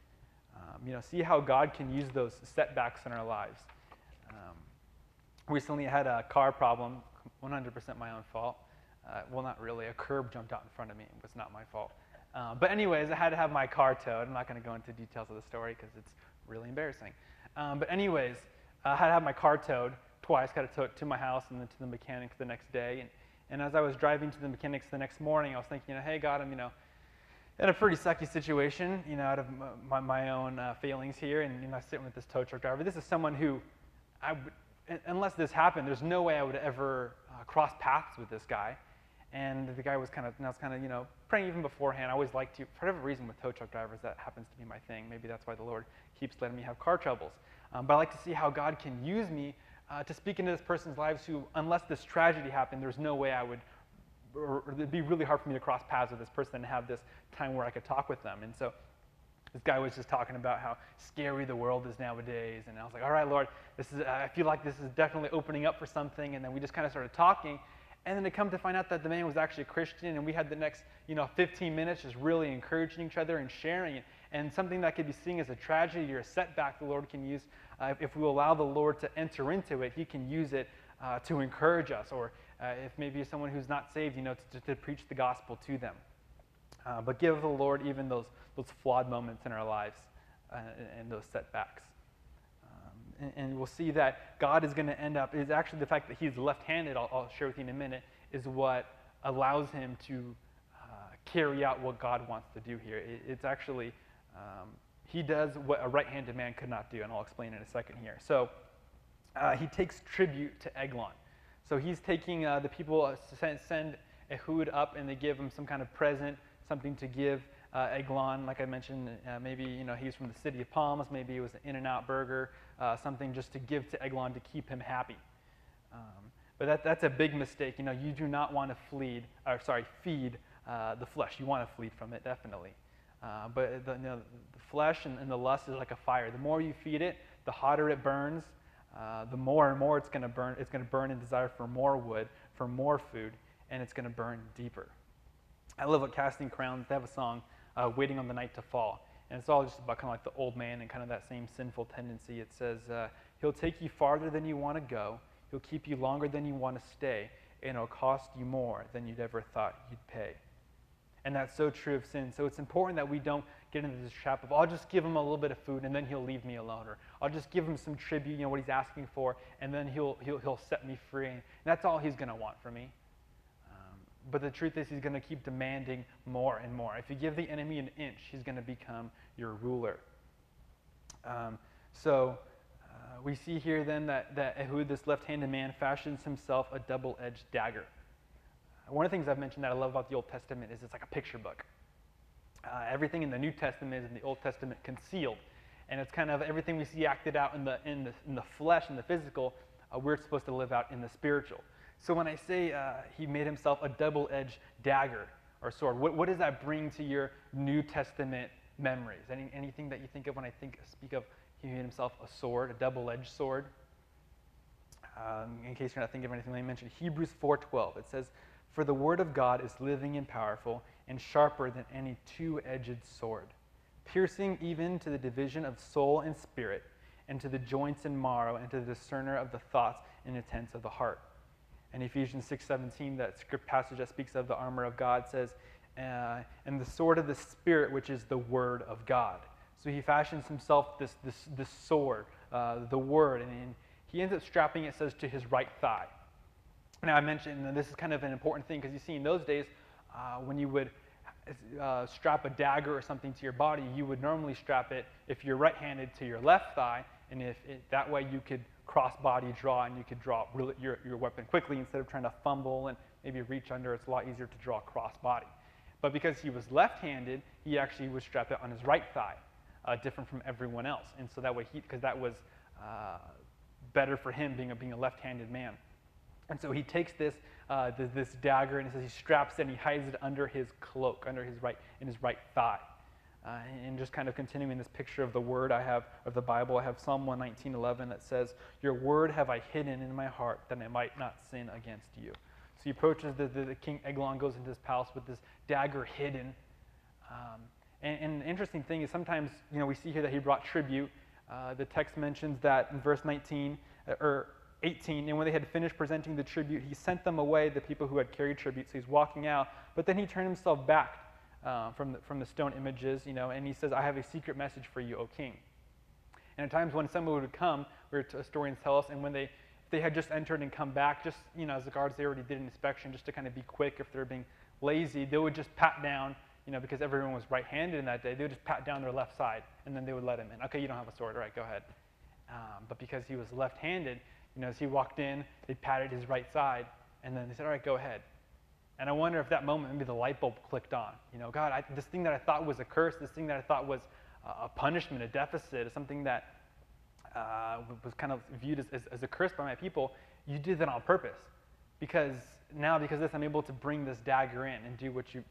See how God can use those setbacks in our lives. Recently I had a car problem, 100% my own fault. Well, not really. A curb jumped out in front of me. It was not my fault. But anyways, I had to have my car towed. I'm not going to go into details of the story because it's really embarrassing. But anyways, I had to have my car towed twice. Got to tow it to my house and then to the mechanics the next day. And as I was driving to the mechanics the next morning, I was thinking, hey, God, I'm, in a pretty sucky situation, out of my own failings here. And, I'm sitting with this tow truck driver. This is someone who, unless this happened, there's no way I would ever cross paths with this guy. And the guy was kind of praying even beforehand. I always like to, for whatever reason with tow truck drivers, that happens to be my thing. Maybe that's why the Lord keeps letting me have car troubles. But I like to see how God can use me to speak into this person's lives who, unless this tragedy happened, there's no way I would, or it'd be really hard for me to cross paths with this person and have this time where I could talk with them. And so this guy was just talking about how scary the world is nowadays. And I was like, all right, Lord, I feel like this is definitely opening up for something. And then we just kind of started talking. And then to come to find out that the man was actually a Christian, and we had the next 15 minutes just really encouraging each other and sharing it. And something that could be seen as a tragedy or a setback, the Lord can use, if we allow the Lord to enter into it, he can use it to encourage us. Or if maybe someone who's not saved, to preach the gospel to them. But give the Lord even those flawed moments in our lives and those setbacks. And we'll see that God is going to end up, is actually the fact that he's left-handed, I'll share with you in a minute, is what allows him to carry out what God wants to do here. It's actually, he does what a right-handed man could not do, and I'll explain in a second here. So he takes tribute to Eglon. So he's taking the people, send Ehud up, and they give him some kind of present, something to give Eglon. Like I mentioned, maybe he's from the city of Palms, maybe it was an In-N-Out burger, something just to give to Eglon to keep him happy. But that's a big mistake. You do not want to feed the flesh. You want to flee from it, definitely. But the flesh and the lust is like a fire. The more you feed it, the hotter it burns. The more and more it's going to burn. It's going to burn in desire for more wood, for more food, and it's going to burn deeper. I love what Casting Crowns, they have a song, Waiting on the Night to Fall. And it's all just about kind of like the old man and kind of that same sinful tendency. It says, he'll take you farther than you want to go. He'll keep you longer than you want to stay. And it'll cost you more than you'd ever thought you'd pay. And that's so true of sin. So it's important that we don't get into this trap of, I'll just give him a little bit of food and then he'll leave me alone. Or I'll just give him some tribute, what he's asking for, and then he'll set me free. And that's all he's going to want from me. But the truth is he's going to keep demanding more and more. If you give the enemy an inch, he's going to become your ruler. We see here then that Ehud, this left-handed man, fashions himself a double-edged dagger. One of the things I've mentioned that I love about the Old Testament is it's like a picture book. Everything in the New Testament is in the Old Testament concealed. And it's kind of everything we see acted out in the flesh, in the physical, we're supposed to live out in the spiritual. So when I say he made himself a double-edged dagger or sword, what does that bring to your New Testament memories? Anything that you think of when I speak of he made himself a sword, a double-edged sword? In case you're not thinking of anything, let me mention Hebrews 4:12. It says, "For the word of God is living and powerful and sharper than any two-edged sword, piercing even to the division of soul and spirit, and to the joints and marrow, and to the discerner of the thoughts and intents of the heart." And Ephesians 6:17, that script passage that speaks of the armor of God, says, "And the sword of the Spirit, which is the word of God." So he fashions himself this sword, the word, and he ends up strapping it, says, to his right thigh. Now I mentioned, and this is kind of an important thing, because you see in those days, when you would strap a dagger or something to your body, you would normally strap it, if you're right-handed, to your left thigh, and that way you could cross-body draw, and you could draw your weapon quickly instead of trying to fumble and maybe reach under. It's a lot easier to draw cross-body. But because he was left-handed, he actually would strap it on his right thigh, different from everyone else. And so that way, because that was better for him being a left-handed man. And so he takes this dagger, and it says he straps it and he hides it under his cloak, in his right thigh. And just kind of continuing this picture of the word of the Bible, I have Psalm 119:11 that says, "Your word have I hidden in my heart, that I might not sin against you." So he approaches the King Eglon, goes into his palace with this dagger hidden. And the interesting thing is sometimes, we see here that he brought tribute. The text mentions that in verse 19, or 18, and when they had finished presenting the tribute, he sent them away, the people who had carried tribute. So he's walking out, but then he turned himself back from the stone images, and he says, "I have a secret message for you, O king." And at times when someone would come, historians tell us, and when they had just entered and come back, just, as the guards, they already did an inspection just to kind of be quick if they're being lazy, they would just pat down, because everyone was right-handed in that day, they would just pat down their left side, and then they would let him in. Okay, you don't have a sword, all right, go ahead. But because he was left-handed, as he walked in, they patted his right side, and then they said, "All right, go ahead." And I wonder if that moment, maybe the light bulb clicked on. God, this thing that I thought was a curse, this thing that I thought was a punishment, a deficit, something that was kind of viewed as a curse by my people, you did that on purpose. Because of this, I'm able to bring this dagger in and do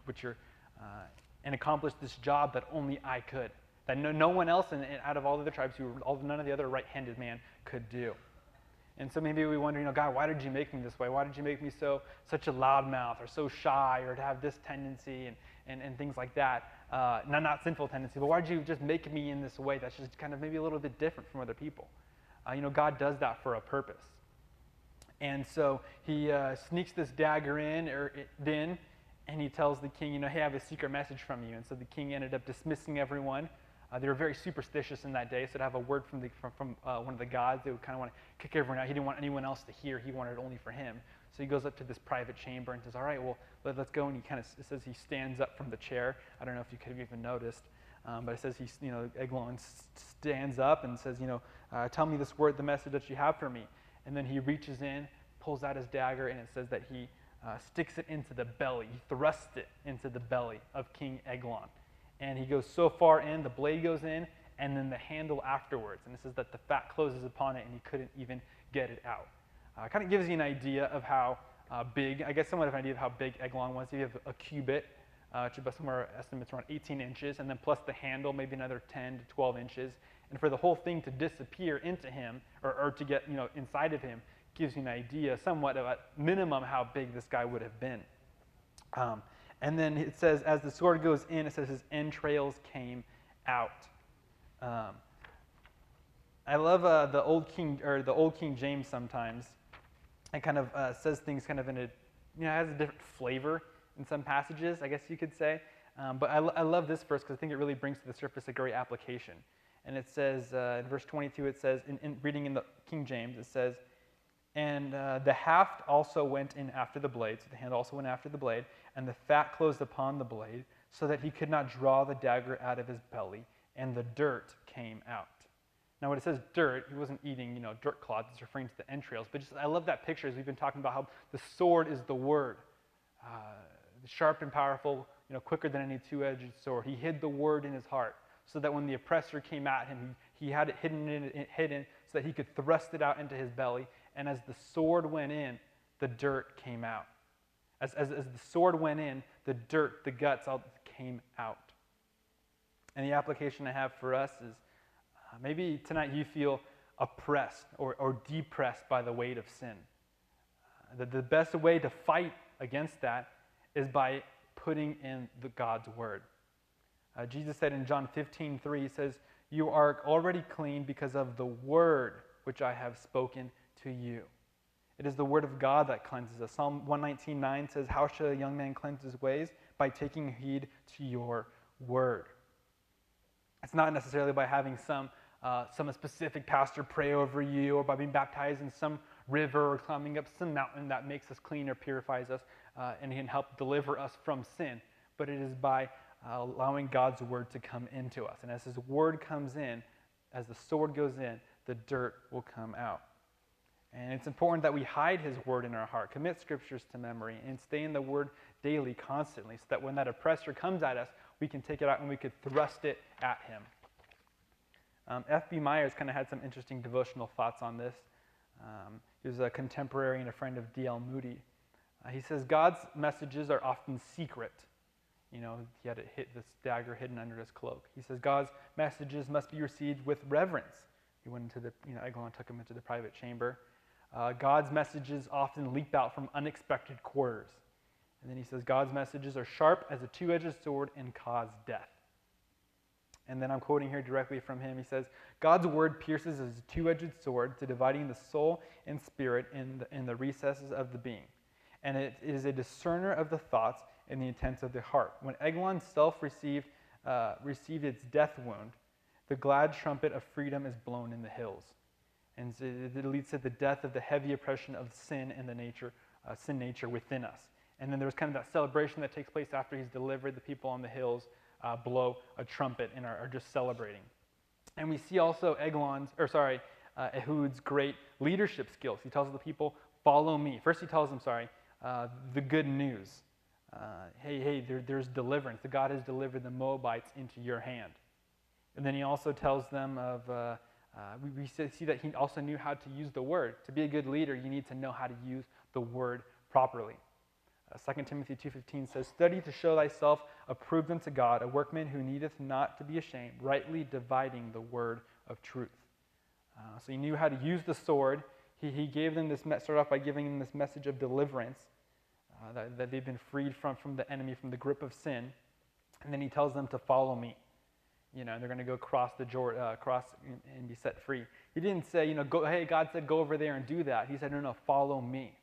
and accomplish this job that only I could. That no one else out of all the other tribes, none of the other right-handed man could do. And so maybe we wonder, God, why did you make me this way? Why did you make me such a loudmouth, or so shy, or to have this tendency and things like that? Not sinful tendency, but why did you just make me in this way that's just kind of maybe a little bit different from other people? God does that for a purpose. And so he sneaks this dagger in, and he tells the king, hey, I have a secret message from you. And so the king ended up dismissing everyone. They were very superstitious in that day, so to have a word from one of the gods, they would kind of want to kick everyone out. He didn't want anyone else to hear. He wanted it only for him. So he goes up to this private chamber and says, all right, well, let's go. And he kind of says he stands up from the chair. I don't know if you could have even noticed, but it says Eglon stands up and says, tell me this word, the message that you have for me. And then he reaches in, pulls out his dagger, and it says that he sticks it into the belly. He thrusts it into the belly of King Eglon. And he goes so far in, the blade goes in, and then the handle afterwards. And it says that the fat closes upon it, and he couldn't even get it out. Kind of gives you an idea of how big, I guess somewhat of an idea of how big Eglon was. You have a cubit, which is somewhere estimates around 18 inches, and then plus the handle, maybe another 10 to 12 inches. And for the whole thing to disappear into him, or to get inside of him, gives you an idea, somewhat of at minimum, how big this guy would have been. And then it says, as the sword goes in, it says his entrails came out. I love the old King James sometimes. It kind of says things kind of in a, has a different flavor in some passages, I guess you could say. But I love this verse because I think it really brings to the surface a great application. And it says, in verse 22, it says, reading in the King James, it says, and the haft also went in after the blade, so the hand also went after the blade, and the fat closed upon the blade, so that he could not draw the dagger out of his belly, and the dirt came out. Now, when it says dirt, he wasn't eating, dirt clods. It's referring to the entrails. But I love that picture, as we've been talking about how the sword is the word, sharp and powerful, quicker than any two-edged sword. He hid the word in his heart, so that when the oppressor came at him, he had it hidden, so that he could thrust it out into his belly. And as the sword went in, the dirt came out. As the sword went in, the dirt, the guts, all came out. And the application I have for us is, maybe tonight you feel oppressed or depressed by the weight of sin. The best way to fight against that is by putting in God's word. Jesus said in John 15:3, he says, you are already clean because of the word which I have spoken to you. It is the word of God that cleanses us. Psalm 119:9 says, how shall a young man cleanse his ways? By taking heed to your word. It's not necessarily by having some specific pastor pray over you, or by being baptized in some river or climbing up some mountain that makes us clean or purifies us and can help deliver us from sin. But it is by allowing God's word to come into us. And as his word comes in, as the sword goes in, the dirt will come out. And it's important that we hide his word in our heart, commit scriptures to memory, and stay in the word daily, constantly, so that when that oppressor comes at us, we can take it out and we could thrust it at him. F.B. Myers kind of had some interesting devotional thoughts on this. He was a contemporary and a friend of D.L. Moody. He says, God's messages are often secret. He had this dagger hidden under his cloak. He says, God's messages must be received with reverence. He went into Eglon took him into the private chamber. God's messages often leap out from unexpected quarters. And then he says, God's messages are sharp as a two-edged sword and cause death. And then I'm quoting here directly from him. He says, God's word pierces as a two-edged sword to dividing the soul and spirit in the recesses of the being. And it is a discerner of the thoughts and the intents of the heart. When Eglon's self received its death wound, the glad trumpet of freedom is blown in the hills. And it leads to the death of the heavy oppression of sin and sin nature within us. And then there's kind of that celebration that takes place after he's delivered. The people on the hills blow a trumpet and are just celebrating. And we see also Ehud's great leadership skills. He tells the people, follow me. First he tells them, the good news. There's deliverance. That God has delivered the Moabites into your hand. And then he also tells them of, we see that he also knew how to use the word. To be a good leader, you need to know how to use the word properly. 2 Timothy 2:15 says, study to show thyself approved unto God, a workman who needeth not to be ashamed, rightly dividing the word of truth. So he knew how to use the sword. He gave them started off by giving them this message of deliverance, that they've been freed from the enemy, from the grip of sin. And then he tells them to follow me. And they're going to go cross the Jordan, cross and be set free. He didn't say, hey, God said go over there and do that. He said, no, follow me.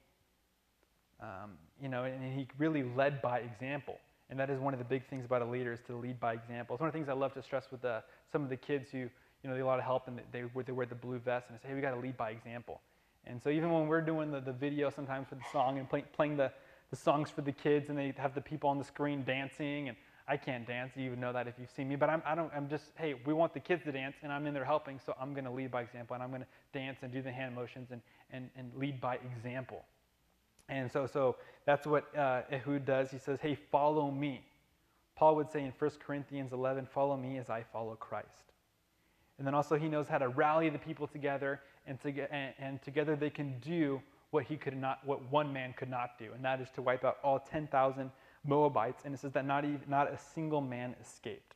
And he really led by example. And that is one of the big things about a leader, is to lead by example. It's one of the things I love to stress with some of the kids who, they need a lot of help, and they wear the blue vest, and I say, hey, we got to lead by example. And so even when we're doing the video sometimes for the song and playing the songs for the kids, and they have the people on the screen dancing, and I can't dance. You even know that if you've seen me. But I'm just, hey, we want the kids to dance, and I'm in there helping, so I'm going to lead by example, and I'm going to dance and do the hand motions and lead by example. And so that's what Ehud does. He says, hey, follow me. Paul would say in 1 Corinthians 11, follow me as I follow Christ. And then also he knows how to rally the people together, and together they can do what one man could not do, and that is to wipe out all 10,000 Moabites, and it says that not a single man escaped.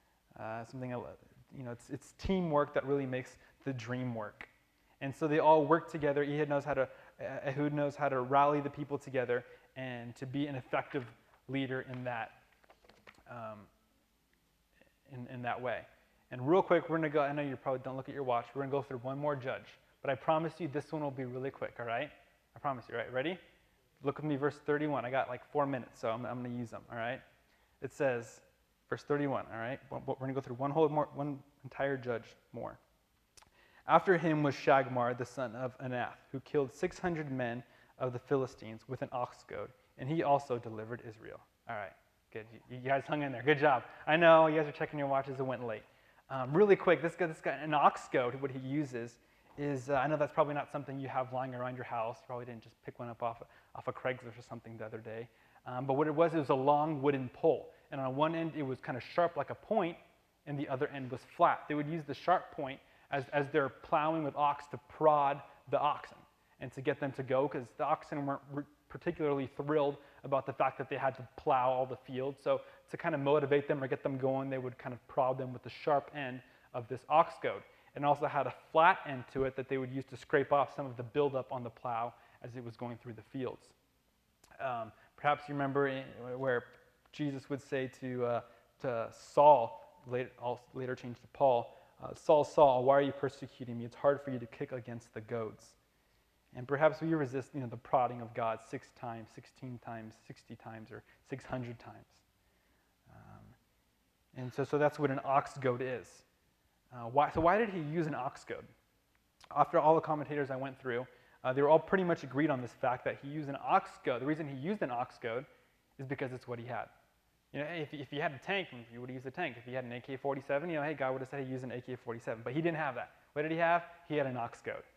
It's teamwork that really makes the dream work. And so they all work together. Ehud knows how to rally the people together and to be an effective leader in that in that way. And real quick, we're going to go. I know you probably don't look at your watch. We're going to go through one more judge. But I promise you this one will be really quick, all right? I promise you, right? Ready? Look with me, verse 31. I got like 4 minutes, so I'm going to use them, all right? It says, verse 31, all right? We're going to go through one entire judge more. After him was Shagmar, the son of Anath, who killed 600 men of the Philistines with an ox goad, and he also delivered Israel. All right, good. You guys hung in there. Good job. I know you guys are checking your watches. It went late. Really quick, this guy, an ox goad, what he uses is, I know that's probably not something you have lying around your house. You probably didn't just pick one up off of Craigslist or something the other day. But what it was a long wooden pole. And on one end, it was kind of sharp like a point, and the other end was flat. They would use the sharp point as they're plowing with ox to prod the oxen and to get them to go, because the oxen weren't particularly thrilled about the fact that they had to plow all the fields. So to kind of motivate them or get them going, they would kind of prod them with the sharp end of this ox goad. And also had a flat end to it that they would use to scrape off some of the buildup on the plow as it was going through the fields. Perhaps you remember where Jesus would say to Saul, later changed to Paul, Saul, Saul, why are you persecuting me? It's hard for you to kick against the goads. And perhaps we resist the prodding of God 6 times, 16 times, 60 times, or 600 times. And so that's what an ox goad is. Why did he use an ox goad? After all the commentators I went through, they were all pretty much agreed on this fact that he used an ox goad. The reason he used an ox goad is because it's what he had. If he had a tank, he would have used a tank. If he had an AK-47, hey, God would have said he used an AK-47. But he didn't have that. What did he have? He had an ox goad.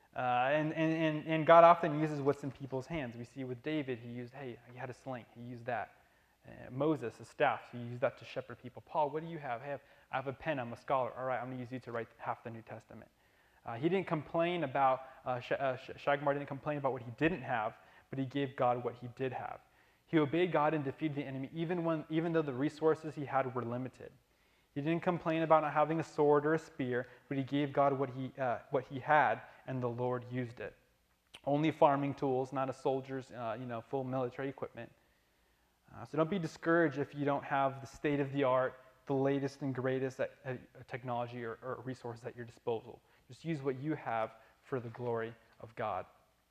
And God often uses what's in people's hands. We see with David, he had a sling. He used that. Moses, a staff. He used that to shepherd people. Paul, what do you have? Hey, I have a pen. I'm a scholar. All right, I'm going to use you to write half the New Testament. He didn't complain about, Shagmar didn't complain about what he didn't have, but he gave God what he did have. He obeyed God and defeated the enemy even though the resources he had were limited. He didn't complain about not having a sword or a spear, but he gave God what he had, and the Lord used it. Only farming tools, not a soldier's full military equipment. So don't be discouraged if you don't have the state-of-the-art, the latest and greatest technology or resources at your disposal. Just use what you have for the glory of God.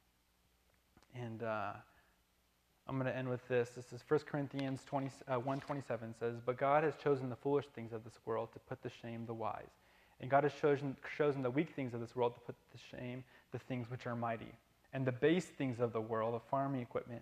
And I'm going to end with this. This is 1 Corinthians 1:27 says, "But God has chosen the foolish things of this world to put to shame the wise. And God has chosen the weak things of this world to put to shame the things which are mighty. And the base things of the world, the farming equipment,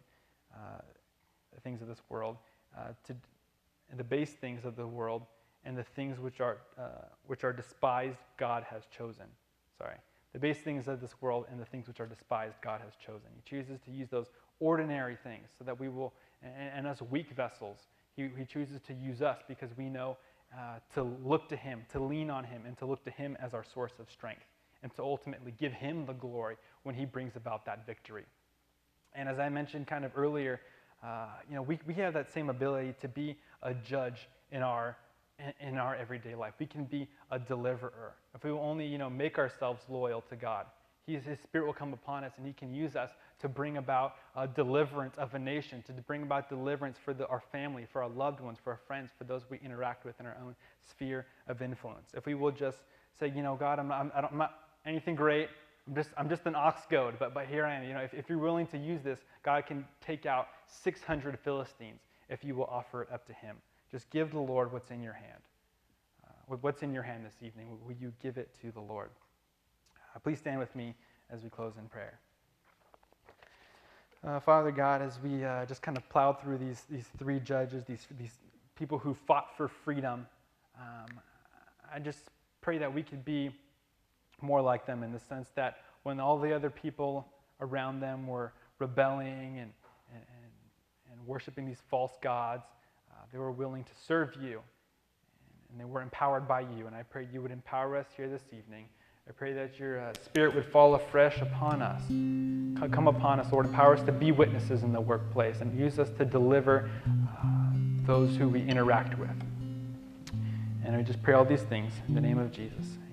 the things of this world, and the base things of the world, and the things which are despised, God has chosen." The base things of this world and the things which are despised, God has chosen. He chooses to use those ordinary things so that we will, and as weak vessels, he chooses to use us because we know to look to him, to lean on him, and to look to him as our source of strength, and to ultimately give him the glory when he brings about that victory. And as I mentioned kind of earlier, we have that same ability to be a judge in our everyday life. We can be a deliverer. If we will only, make ourselves loyal to God, His Spirit will come upon us, and He can use us to bring about deliverance of a nation, to bring about deliverance for our family, for our loved ones, for our friends, for those we interact with in our own sphere of influence. If we will just say, God, I'm not anything great. I'm just an ox goad, but here I am. If you're willing to use this, God can take out 600 Philistines if you will offer it up to Him. Just give the Lord what's in your hand. What's in your hand this evening? Will you give it to the Lord? Please stand with me as we close in prayer. Father God, as we just kind of plowed through these 3 judges, these people who fought for freedom, I just pray that we could be more like them in the sense that when all the other people around them were rebelling and worshiping these false gods, they were willing to serve you, and they were empowered by you. And I pray you would empower us here this evening I pray that your Spirit would fall afresh upon us. Come upon us, Lord. Empower us to be witnesses in the workplace and use us to deliver those who we interact with. And I just pray all these things in the name of Jesus.